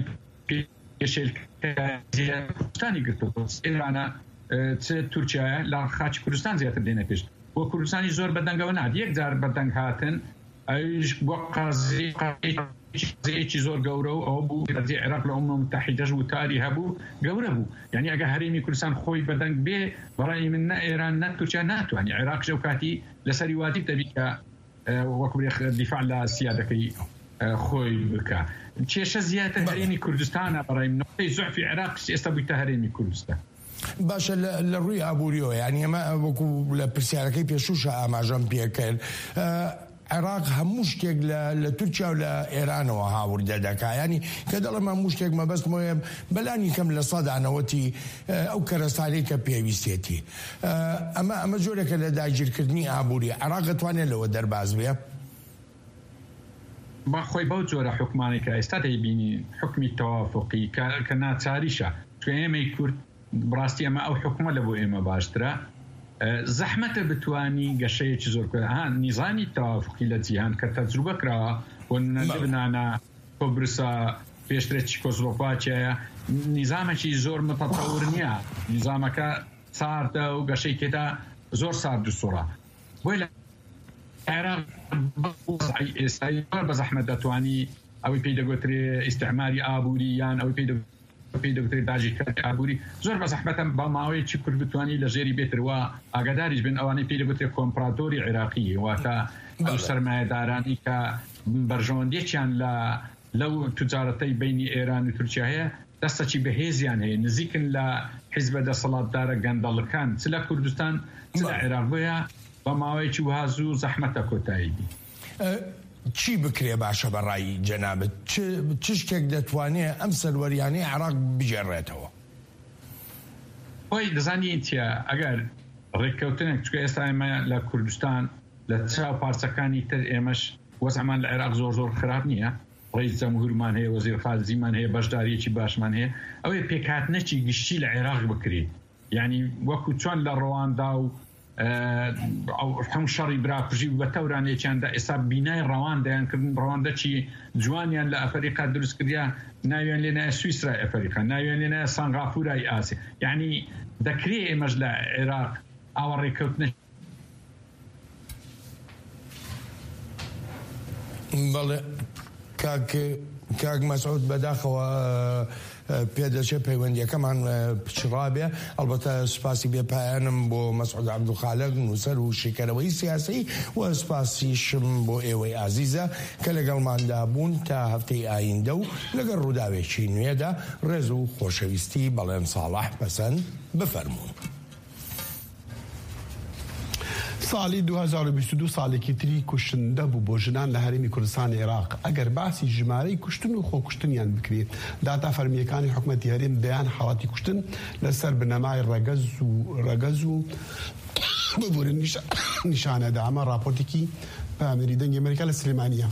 پێشێلکردستانی گرتووە ئێرانە چ تورکیایە لە خاچی کوردستان زیاتر دێنە پێش بۆ کوردستانی زۆر بەدەنگەوە نات یەک جار بەدەنگ هاتن ئەویش بۆ قازیەکی زۆر گەورە و ئەو بوو عێراق لە ئەومە متحیدەش وتاری هەبوو گەورە بوو یعنی ئەگە هەرێمی کوردستان خۆی بەدەنگ بێ بەڕای من نە ئێران نە تورکیا ناتوانانی عێراق ژەو کاتی لەسەری واجب دەبی کە وەکو دیفاع لە سیادەکەی خۆی بکە کێشە زیاتر هەرێمی کوردستانە بەڕای نقطەی زوعفی عێراق ئێستا بوویتە هەرێمی کوردستان باشە لە ڕووی ئابووریەوە یعنی ئەمە وەکو لە پرسیارەکەی پێشوشە ئاماژەم پێکرد عێراق هەموو شتێک لە تورکیا و لە ئێرانەوە هاوردە دەکا ینی کە دەڵێم هەموو شتێک مەبەستمۆیە بەلانی کەم لە سەدانەوەتی ئەو کەرەستانەی کە پێویستێتی ئەمە ئەمە جۆرێکە لە داگیرکردنی ئابووری عێراق دەتوانێت لەوە دەرباز بێ با خۆی بەو جۆرە حکومانێکە ئێستا دەیبینی حکمی تەوافقی کە ناچاریشە چکە ئێمەی کورد بڕاستی ئەمە ئەو حکومە لە بۆ ئێمە باشترە زەحمەتە بتوانی گەشەیەکی زۆر کوێ نیزانی تەوافقی لە جیهان کە تەجروبە کراوە بۆ لەبنانە کۆبرسا پێشترێکی کۆسلۆڤاکیایە نیزامێکی زۆر متەتەور نییە نیزامەکە ساردە و گەشەی تێدا زۆر سارد و سوڕە بۆی لە عێراق ئێستایی بە زەحمەت دەتوانی ئەوەی پێی دەگوترێ ئیستعماری ئابووری یان ئەوەی پێی پێی دەوترێت داژیکردنی ئابووری زۆر بە زەحمەتە بە ماوەیەکی کورد بتوانی لە ژێری بێترەوە ئاگاداریش بن ئەوانەی پێی دەگوترێت کۆمپراتۆری عێراقی واتە ئەو سەرمایەدارانی کە بەرژەوەندێکیان لە لەو توجارەتەی بینی ئێران و تورکیا هەیە دەستەکی بەهێزیان هەیە نزیکن لە حیزبە دەسەڵاتدارە گەندەڵەکان چ لە کوردستان چ لە عێراق بۆیە بە ماوەیەکی وها زوو زەحمەتە کۆتاییبی چی بکرێ باشە بەڕایی جەنابەت چ شتێک دەتوانێت ئەم سەروەریانەی عێراق بجێڕێتەوە خۆی دەزانین چیە ئەگەر ڕێککەوتنێک چکە ئێستا ئێمە لە کوردستان لە چاو پارچەکانی تر ئێمەش وەزعمان لە عێراق زۆر زۆر خراپ نییە ڕئیس جەمهورمان هەیە وەزیر خارجیمان هەیە بەشداریەکی باشمان هەیە ئەوەی پێکهاتنێکی گشتی لە عێراق بکرێت یعنی وەکو چۆن لە ڕەواندا و هەموو شەڕی براکوژی بە تەورانێکیاندا ئێستا بینای ڕەوان دەیانکردن ڕەوانندەکی جوانیان لە ئەفریقا دروست کردیا ناویان لێنایە سویسرای ئەفریقا ناویان لێنایە سانغافورای ئاسیا یعنی دەکرێت ئێمەش لە عێراق ئاوە ڕێککەوتنە بەڵێ کاک مەسعود بەداخەوە پێدەچێت پەیوەندیەکەمان پچڕابێ ئەلبەتە سوپاسی بێپایانم بۆ مەسعود عەبدولخالق نووسەر و شیکەرەوەی سیاسی و سوپاسیشم بۆ ئێوەی ئازیزە کە لەگەڵماندا بوون تا هەفتەی ئایندە و لەگەڵ ڕووداوێکی نوێدا ڕێز و خۆشەویستی بەڵێن ساڵح پەسەند بفەرموون. ساڵی دو هەزار و بیست و دوو ساڵێکی تری کوشتندە بوو بۆ ژنان لە هەرێمی کوردستان عێراق ئەگەر باسی ژمارەی کوشتن و خۆکوشتنیان بکرێت داتا فەرمیەکانی حکومەتی هەرێم دەیان حاڵاتی کوشتن لەسەر بنەمای ڕەگەز و ڕەگەز و ببورن نیشانەدا ئەمە راپۆرتێکی پامێری دەنگی ئەمریکا لە سلێمانیە.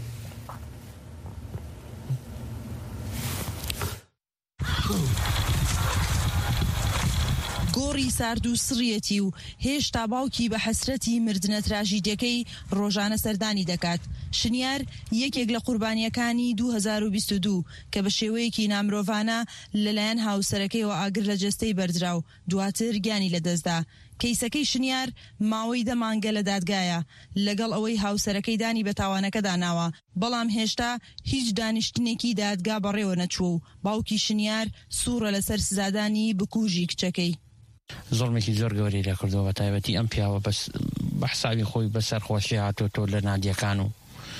گۆڕی سارد و سڕیەتی و هێشتا باوکی بە حەسرەتی مردنە تراژیدەکەی ڕۆژانە سەردانی دەکات. شنیار یەکێک لە قوربانیەکانی دو هەزار و بیست و دوو کە بە شێوەیەکی نامرۆڤانە لەلایەن هاوسەرەکەیەوە ئاگر لە جەستەی بەردرا و دواتر گیانی لەدەستدا. کەیسەکەی شنیار ماوەی دە مانگە لە دادگایە لەگەڵ ئەوەی هاوسەرەکەی دانی بە تاوانەکە داناوە بەڵام هێشتا هیچ دانیشتنێکی دادگا بەڕێوە نەچوو و باوکی شنیار سوورە لەسەر سزادانی بکوژی کچەکەی. زۆڵمێکی زۆر گەوری لە کردەوە بە تایبەتی ئەم پیاوە بە حسابی خۆی بەسەر خۆشی هاتۆتۆ لە نادیەکان و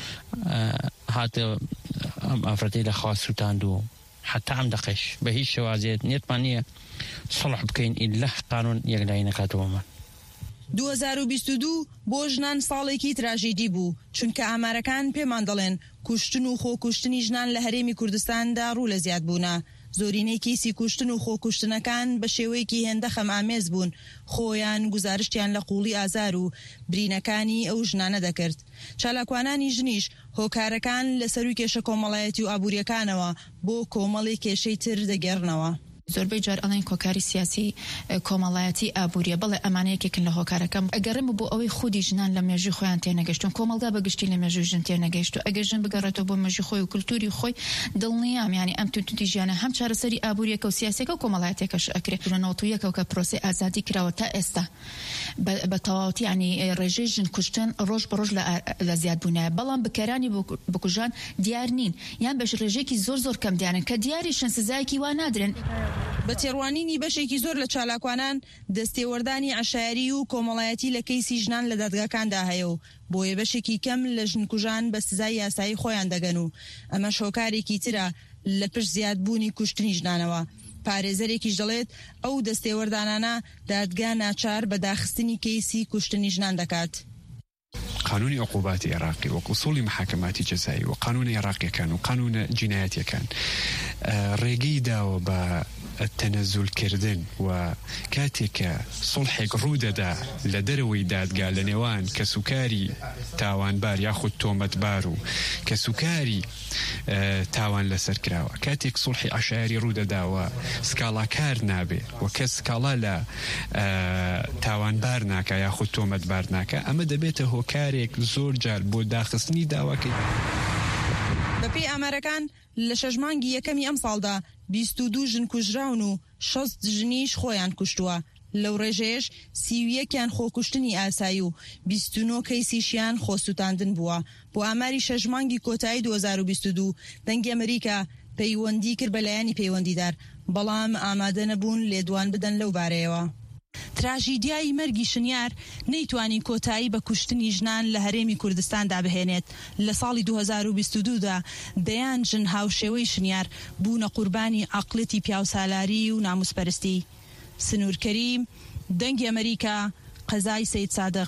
هاتە ئەم ئافرەتەی لە خوا سووتاند و حتا ئەم دەقەش بە هیچ شێوازێت نێتمان نییە سڵح بکەین ئیلا قانون یەکلایی نەکاتەوەمان. دو هەزار و بیست و دوو بۆ ژنان ساڵێکی تراژیدی بوو چونکە ئامارەکان پێمان دەڵێن کوشتن و خۆکوشتنی ژنان لە هەرێمی کوردستاندا ڕوو لە زیاد بوونە. زۆرینەی کیسی کوشتن و خۆکوشتنەکان بە شێوەیەکی هێندە خەمامێز بوون خۆیان گزارشتیان لە قوڵی ئازار و برینەکانی ئەو ژنانە دەکرد. چالاکوانانی ژنیش هۆکارەکان لە سەروی کێشە کۆمەڵایەتی و ئابوووریەکانەوە بۆ کۆمەڵی کێشەی تر دەگەڕنەوە. زۆربەی جار ئەڵێن کۆکاری سیاسی کۆمەڵایەتی ئابووریە بەڵێ ئەمانەیەکێکن لە هۆکارەکەم ئەگەڕم بۆ ئەوەی خودی ژنان لە مێژوی خۆیان تێنەگەشتون کۆمەڵگا بەگشتی لە مێژوی ژن تێنەگەشت و ئەگەر ژن بگەڕێتەوە بۆ مێژوی خۆی و کولتوری خۆی دڵنیام ینی ئەم تووتی ژیانە هەم چارەسەری ئابووریەکە و سیاسەکە و کۆمەڵایەتێکەش ئەکرێت لە نەوەتویەکە کە پرۆسی ئازادی کراوە تا ئێستا بە تەواوەتی ینی ڕێژەی ژن کوشتن ڕۆژ بە ڕۆژ لە زیادبوونایە بەڵام بکەرانی بکوژان دیار نین یان بەش ڕێژێکی زۆر زۆر کەم دیارن کە دیاریشن سزایەکی وا نادرێن. بە تێڕوانینی بەشێکی زۆر لە چالاکوانان دەستێوەردانی عەشایری و کۆمەڵایەتی لە کەیسی ژنان لە دادگاکاندا هەیە و بۆیە بەشێکی کەم لە ژنکوژان بە سزای یاسایی خۆیان دەگەن و ئەمە شۆکارێکی ترە لە پشت زیادبوونی کوشتنی ژنانەوە. پارێزەرێکیش دەڵێت ئەو دەستێوەردانانە دادگا ناچار بە داخستنی کەیسی کوشتنی ژنان دەکات. قانونی عقوباتی عراقی و اصولی محاکماتی جزایی و قانون عراقی کان و قانون جنایتی کان ڕێگەی داوە بە التنزل كردن وكاتك صلحك روددا لدروي دادقا لنوان كسكاري تاوان بار ياخد تومت بارو كسكاري اه تاوان لسر كراوة كاتك صلحي عشاري روددا وسكالا كار نابي وكسكالا لا اه تاوان بارناكا ياخد تومت بارناكا اما دبيته هو كاريك زور جال بو داخسني داواكي بەپێی ئامارەکان لە شەژمانگی یەکەمی ئەم ساڵدا بیست و دوو ژن کوژراون و شەست ژنیش خۆیان کوشتووە. لەو ڕێژەیەش سی و یەکیان خۆکوشتنی ئاسایی و بیست و نۆ کەیسیشیان خۆسووتاندن بووە. بۆ ئاماری شەژمانگی کۆتایی دوو هەزار و بیست و دوو دەنگی ئەمریکا پەیوەندی کرد بەلایەنی پەیوەندیدار، بەڵام ئامادە نەبوون لێدوان بدەن لەو بارەیەوە. تراژیدیای مەرگی شنیار نەیتوانی کۆتایی بە کوشتنی ژنان لە هەرێمی کوردستاندا بهێنێت. لە ساڵی دوو هەزار و بیست و دوودا دەیان ژن هاوشێوەی شنیار بوونە قوربانی عەقڵەتی پیاوسالاری و ناموسپەرستی. سنوور کەریم، دەنگی ئەمریکا، قەزای سەید سادق.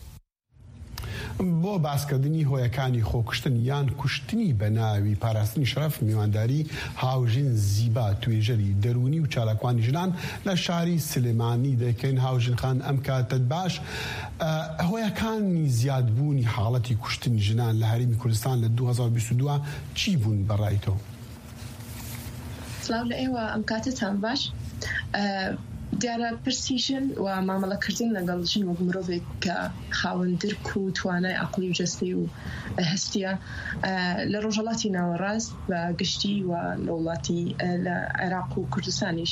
بۆ باسکردنی هۆیەکانی خۆکوشتن یان کوشتنی بە ناوی پاراستنی شەرەف میوانداری هاوژین زیبا توێژەری دەرونی و چالاکوانی ژنان لە شاری سلێمانی دەکەین. هاوژین خان ئەم کاتت باش هۆیەکانی زیادبوونی حاڵەتی کوشتنی ژنان لە هەرێمی کوردستان لە دوو هەزار و بیست و دوو چی بوون بەڕای تۆ؟ سلااو لە ئێوە ئەم کاتتان باش. دیارە پرسیژن و مامەڵەکردن لەگەڵ ژن وەک مرۆڤێک کە خاوەن درک و توانای عەقڵی و جەستەی و هەستیە لە ڕۆژهەڵاتی ناوەڕاست بە گشتی و لە وڵاتی لە عێراق و کوردستانیش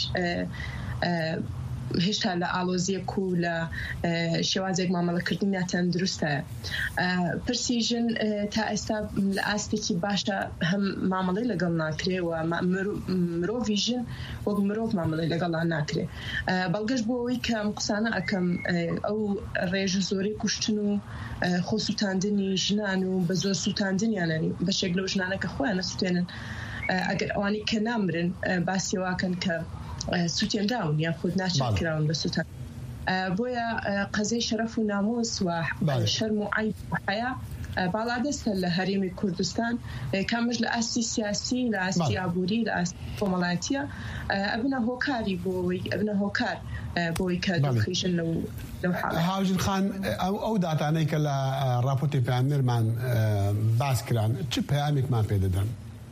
هێشتا لە ئالۆزیەک و لە شێوازێک مامەڵەکردنیان تەندروستە. پرسیژن تا ئێستا لە ئاستێکی باشە هەم مامەڵەی لەگەڵ ناکرێ و مرۆڤی ژن وەک مرۆڤ مامەڵەی لەگەڵان ناکرێ. بەڵگەشت بۆ ئەوەی کە ئەم قسانە ئەکەم ئەو ڕێژە زۆرەی کوشتن و خۆسووتاندنی ژنان و بە زۆر سووتاندنیانەنی بەشێک لەو ژنانە کە خۆیان نەسووتێنن ئەگەر ئەوانی کە نامرن باسیێواکەن کە سووتێنراون یان خۆت ناچێتکراون بە سووتان. بۆیە قەزەی شەرەف و نامۆس و شەرم و عیب و حەیا باڵادەستە لە هەرێمی کوردستان، کامژ لە ئاستی سیاسی، لە ئاستی ئابووری، لە ئاستی کۆمەڵایەتیە ئەبنە هۆکاری بۆەوەی ئەبنە هۆکار بۆی کە دڵخیژن لەو هاوژین خان ئەو داتانەی کە لە راپۆرتی پەیامبەرمان باس کران چ پەیامێکمان پێ دەدەن؟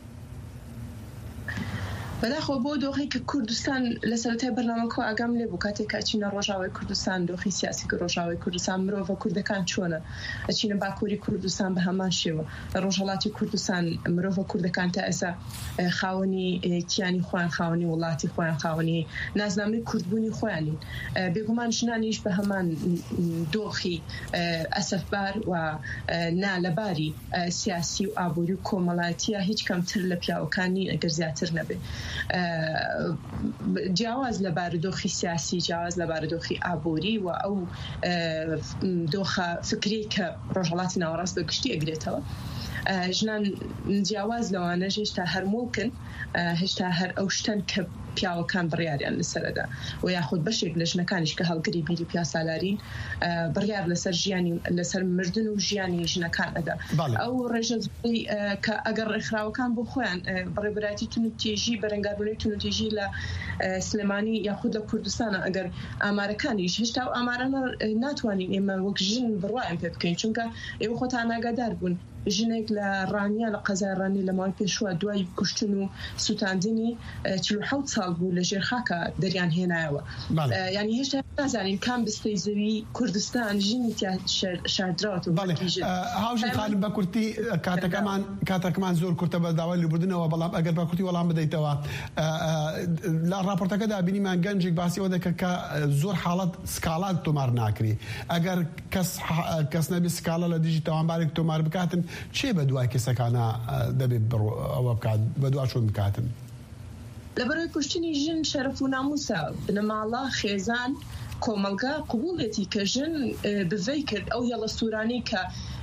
بەداخەوە بۆ دۆخی کە کوردستان لە سەرەتای بەرنامەکە ئاگام لێ بوو کاتێک ئەچینە ڕۆژاوای کوردستان، دۆخی سیاسی ڕۆژاوای کوردستان مرۆڤە کوردەکان چۆنە، ئەچینە باکووری کوردستان بە هەمان شێوە. لە ڕۆژهەڵاتی کوردستان مرۆڤە کوردەکان تا ئێستا خاوەنی کیانی خۆیان، خاوەنی وڵاتی خۆیان، خاوەنی نازنامەی کوردبوونی خۆیانین. بێگومان ژنانیش بە هەمان دۆخی ئەسەفبار و نالەباری سیاسی و ئابووری و کۆمەڵایەتیە هیچ کەمتر لە پیاوەکانی ئەگەر زیاتر نەبێت. جیاواز لە بارودۆخی سیاسی، جیاواز لە بارودۆخی ئابووری و ئەو دۆخە فکری کە ڕۆژهەڵاتی ناوەڕاست بە گشتی ئەگرێتەوە. ژنان جیاواز لەوانەش هێشتا هەرمۆکن، هێشتا هەر ئەو شتن کە پیاوەکان بڕیاریان لەسەرەدا و یاخود بەشێک لە ژنەکانیش کە هەڵگری بیری پیاسالارین بڕیار لەسەر ژیانی لەسەر مردن و ژیانی ژنەکان ئەدا. ئەو ڕێژە کە ئەگەر ڕێکخراوەکان بۆ خۆیان بەڕێبەراتی تونوتێژی بەرەنگاربوونەی تونوتێژی لە سلێمانی یاخود لە کوردستانە ئەگەر ئامارەکانیش هێشتا ئەو ئامارانە ناتوانین ئێمە وەک ژن بڕوایم پێ بکەین، چونکە ئێوە خۆتان ئاگادار بوون ژنێک لە ڕانیا لە قەزای ڕانی لە ماوەی پێشوە دوای کوشتن و سووتاندنی چل و حەوت ساڵ بوو لە ژێر خاکە دەریان هێنایەوە. یعنی هێشتا نازانین کام بستەی زەوی کوردستان ژنی شاردراوەتەوە. هاوژین خانم بە کورتی کاتەکەمان کاتەکەمان زۆر کورتە بە داوای لێبوردنەوە، بەڵام ئەگەر بە کورتی وەڵام بدەیتەوە لە راپۆرتەکەدا بینیمان گەنجێک باسیەوە دەکە کە زۆر حاڵەت سکاڵات تۆمار ناکری. ئەگەر کەس نەبی سکاڵە لە دژی تەوانبارێک تۆمار بکاتن چێ بە دوای کەسەکانە دەبێت ئەوە بکات، بە دوای چۆن بکاتن؟ لەبەرەوەی کوشتنی ژن شەرەف و ناموسە، بنەماڵە، خێزان، کۆمەلگا قبوڵێتی کە ژن بڤەی کرد ئەو یەڵە سوورانی کە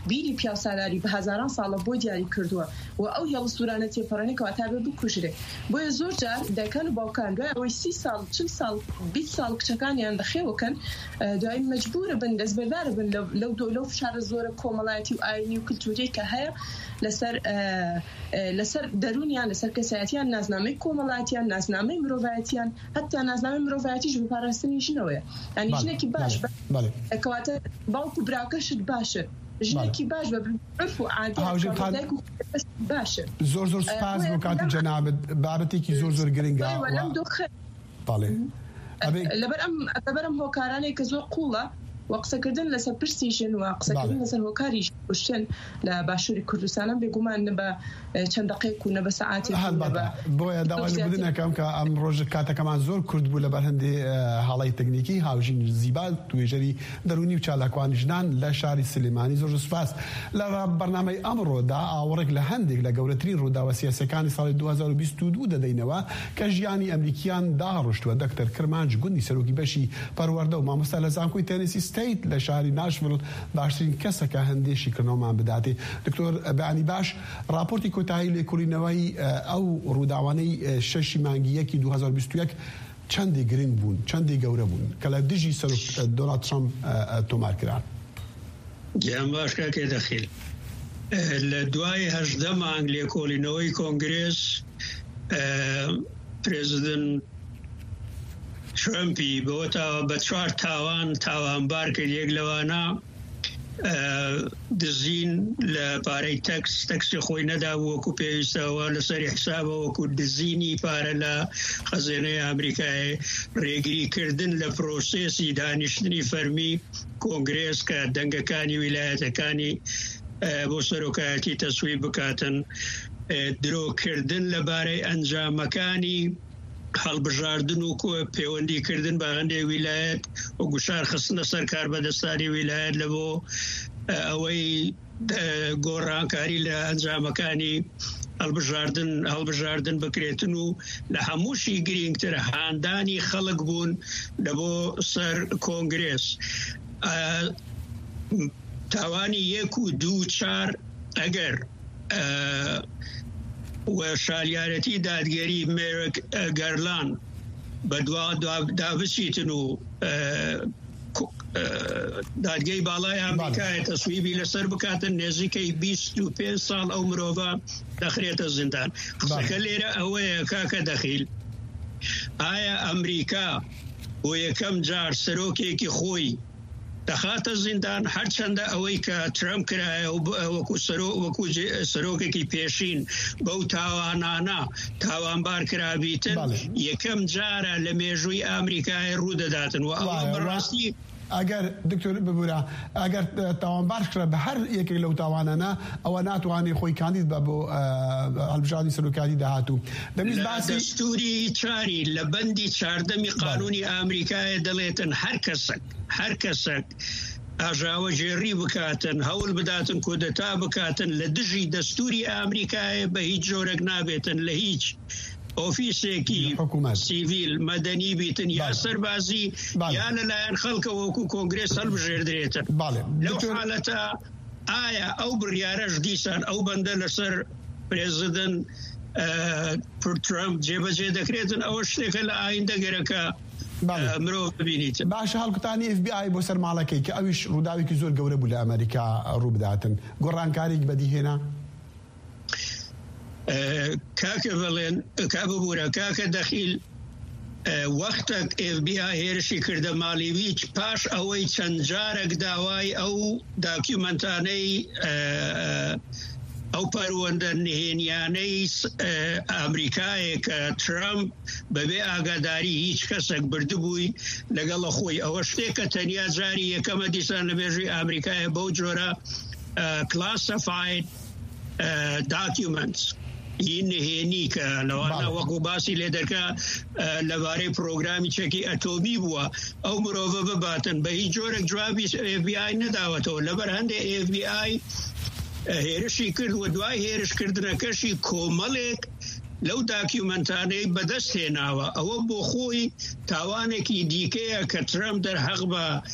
بیری پیاسالاری بە هەزاران ساڵە بۆ دیاری کردووە و ئەو هێڵسوورانە تێپەڕێنی کەواتە بێ بکوژرێ بۆیە زۆر جار دایکان و باوکان دوای ئەوەی سی ساڵ چل ساڵ بیست ساڵ کچەکانیان بەخێوەکەن دوای مەجبورە بن دەستبەردارە بن لەو لەو فشارە زۆرە کۆمەڵایەتی و ئاینی و کلتوری کە هەیە لەسەر لەسەر دەرونیان لەسەر کەسایەتیان نازنامەی کۆمەڵایەتیان نازنامەی مرۆڤایەتیان هەتا نازنامەی مرۆڤایەتیش بۆ پاراستنی ژنەوەیە یعنی ژنێکی باش کەواتە باوکو براکەشت باشە ژنێکی باش بە عرف و عادەت باشە زۆر زۆر سپاس بۆ کاتی جەنابەت بابەتێکی زۆر زۆر گرنگە لەبەر ئەم هۆکارانەی کە زۆر قوڵە و قسەکردن لەسەر پرسی ژن و قسەکردن لەسەر هۆکاری کوشتن لە باشووری کوردستانە بێگومان نەبە چەند دقەیەک و نەبە سەعاتێک بۆیە داوای لەبوردنەکەم کە ئەم ڕۆژ کاتەکەمان زۆر کورت بوو لەبەر هەندێ هاڵی تەکنیکی هاوژین زیبا توێژەری دەرونی و چالاکوانی ژنان لە شاری سلێمانی زۆر سپاس لە بەرنامەی ئەمڕۆدا ئاوەڕێک لە هەندێک لە گەورەترین ڕووداوە سیاسەکانی ساڵی دوو هەزار و بیست و دوو دەدەینەوە کە ژیانی ئەمریکیان داڕشتووە دەکتەر کرمانج گوندی سەرۆکی بەشی پەروەردە و مامۆستا لە زانکۆی تێنیسی ستیت لە شاری ناشڤیل باشترین کەسەکە هەندێشی کردنەوەمان بداتێ دکتۆر بەیانی باش راپۆرتی کۆتایی لێکۆڵینەوەی ئەو ڕووداوانەی شەشی مانگی یەکی دوو هەزار و بیست و یەک چەندی گرنگ بوون چەندی گەورە بوون کە لە دژی دۆناڵد ترامپ تۆمارکران گیان باش کاکێ دەخیل لە دوای هەژدە مانگ لێکۆڵینەوەی کۆنگرێس پرێزیدنت ترامپی بۆ بە چوار تاوان تاوانبار کرد یەک لەوانە دزین لە پارەی تەکس تەکسی خۆی نەدا وەکو پێویستەوە لەسەری حسابە وەکو دزینی پارە لە خەزینەی ئەمریکای ڕێگریکردن لە پرۆسێسی دانیشتنی فەرمی کۆنگرێس کە دەنگەکانی ویلایەتەکانی بۆ سەرۆکایەتی تەسویب بکاتن درۆکردن لەبارەی ئەنجامەکانی هەڵبژاردن و پەیوەندیکردن بە هەندێک ویلایەت و گوشار خستنە سەر کاربەدەستانی ویلایەت لە بۆ ئەوەی گۆڕانکاری لە ئەنجامەکانی هەڵبژاردن هەڵبژاردن بکرێتن و لە هەمووشی گرنگتر هاندانی خەڵک بوون لە بۆ سەر کۆنگرێس تاوانی یەک و دوو چار ئەگەر و شالیارەتی دادگەری مێرک گەرلان بە دابچیتن و دادگەی باڵای ئەمریکای تەسویبی لەسەر بکاتن نێزیکەی بیست و پێنج ساڵ ئەو مرۆڤە دەخرێتە زیندان. قسەکە لێرە ئەوەیە کاکە دەخیل ئایا ئەمریکا بۆ یەکەم جار سەرۆکێکی خۆی دەخاتە زیندان هەرچەندە ئەوەی کە ترامپ کرایە وەکو سەرۆکێکی پێشین بەو تاوانانە تاوانبار کرابیتن یەکەم جارە لە مێژووی ئەمریکای ڕوودەداتن و ئەوە بەڕاستی ئەگەر دکتۆر ببوورە ئەگەر تاوانبار کرا بە هەر یەکێک لەو تاوانانە ئەوە ناتوانێت خۆی کاندید بە بۆ هەڵبژاردننی سەرۆکاتی داهاتوو دەستوری چاری لە بەندی چاردەمی قانونی ئەمریکای دەڵێتن هەر کەسێک هەر کەسێک ئاژاوە ژێڕی بکاتن هەوڵ بداتن کودەتا بکاتن لە دژی دەستوری ئەمریکای بە هیچ جۆرەك نابێتن لە هیچ ئۆفیسێکی سیڤیل مەدەنی بیتن یا سەربازی یا لەلایەن خەڵکە وەکو کۆنگرێس هەڵبژێردرێتن لەو حالەتە ئایا ئەو بڕیارەش دیسان ئەو بەندە لەسەر پرێزیدنت ترامپ جێبەجێ دەکرێتن ئەوە شتێکە لە ئایندەگەرەکە مرۆڤ ببینیت. باشە هەڵکوتانی ئێف بی ئای بۆ سەر ماڵەکەی کە ئەویش ڕووداوێکی زۆر گەورە بوو لە ئەمریکا ڕوو بداتن گۆڕانکارێک بەدیهێنا کاکە بڵێن کا ببوورە کاکە دەخیل وەختێک ئێف بی ئای هێرشی کردە ماڵیویچ پاش ئەوەی چەند جارێک داوای ئەو داکیومنتانەی ئەو پەروەندە نهێنیانەی ئەمریکایە کە ترامپ بەبێ ئاگاداری هیچ کەسێک بردبووی لەگەڵە خۆی ئەوە شتێکە تەنیا جاری یەکەمە دیسان لە مێژووی ئەمریکایە بەو جۆرە classified documents این نهێنی کە لەوانە وەکو باسی لێ دەکا لەبارەی پرۆگرامی چەکی ئەتۆمی بووە ئەو مرۆڤە بباتن بە هیچ جۆرێک جوابی ئێف بی ئای نەداوەتەوە لەبەر هەندێک ئێف بی ئای هێرشی کرد و دوای هێرشکردنەکەشی کۆمەڵێک لەو داکیومنتانەی بەدەست هێناوە ئەوە بۆ خۆی تاوانێکی دیکەیە کە ترامپ دەرهەق بە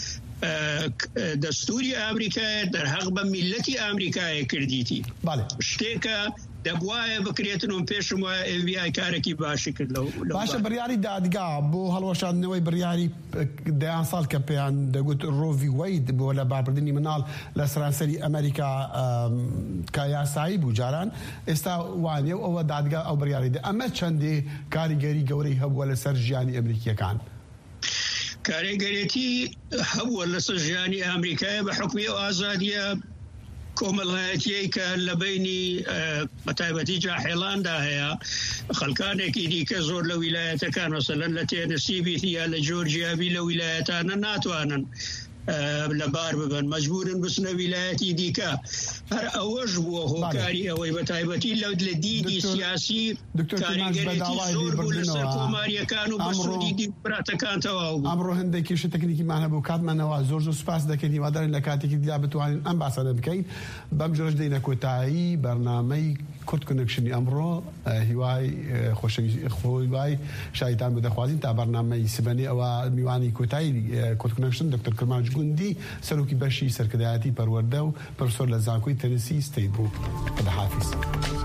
دەستوری ئەمریکای دەرهەق بە میلەتی ئەمریکای کردیتی شتێکە دەبواە بکرێتن و پێشم وایە ئێ بی ئای کارێکی باشی کرد لەو باشە بڕیاری دادگا بۆ هەڵوەشاندنەوەی بڕیاری دەیان ساڵ کە پێیان دەگوت ڕۆڤی وەید بۆ لە بابردنی مناڵ لە سەرانسەری ئەمریکا کە یاسایی بوو جاران ئێستا وانێ و ئەوە دادگا ئەو بڕیاری دە ئەمە چەندێ کاریگەری گەورەی هەبووە لەسەر ژیانی ئەمریکیەکان کاریگەرێتی هەبووە لەسەر ژیانی ئەمریکای بە حکمی و ئازادیە کۆمەڵایەتیەی کە لە بینی بەتایبەتی جاحێڵاندا هەیە خەڵکانێکی دیکە زۆر لە ویلایەتەکان مەسەلەن لە تێنەسیبی یا لە جۆرجیابی لە ویلایەتانە ناتوانن لەبار ببن مەجبورن بچنە ویلایەتی دیکە هەر ئەوەش بووە هۆکاری ئەوەی بەتایبەتی لە دیدی سیاسی کاریگەرێتی زۆر بوو لەسەر کۆماریەکان و بەسوودی دیموکراتەکان تەواو بوو. ئەمڕۆ هەندێکی شت تەکنیکیمان هەبوو کاتمانەوە زۆر زۆر سوپاس دەکەین هیوادارین لە کاتێکی دیدا بتوانین ئەم باسەدە بکەین بەم جۆرەش دەینە کۆتایی بەرنامەی کورد کۆنێکشنی ئەمڕۆ هیوای خۆشەویستی خۆی وای شایەتان بدەخوازین تا بەرنامەی سبەنی ئەوە میوانی کۆتایی کورد کۆنێکشن دکتۆر کرمانج گوندی سەرۆکی بەشی سەرکردایەتی پەروەردە و پرۆفێسۆر لە زانکۆی تەنیسی ستەیت بوو. خداحافیز.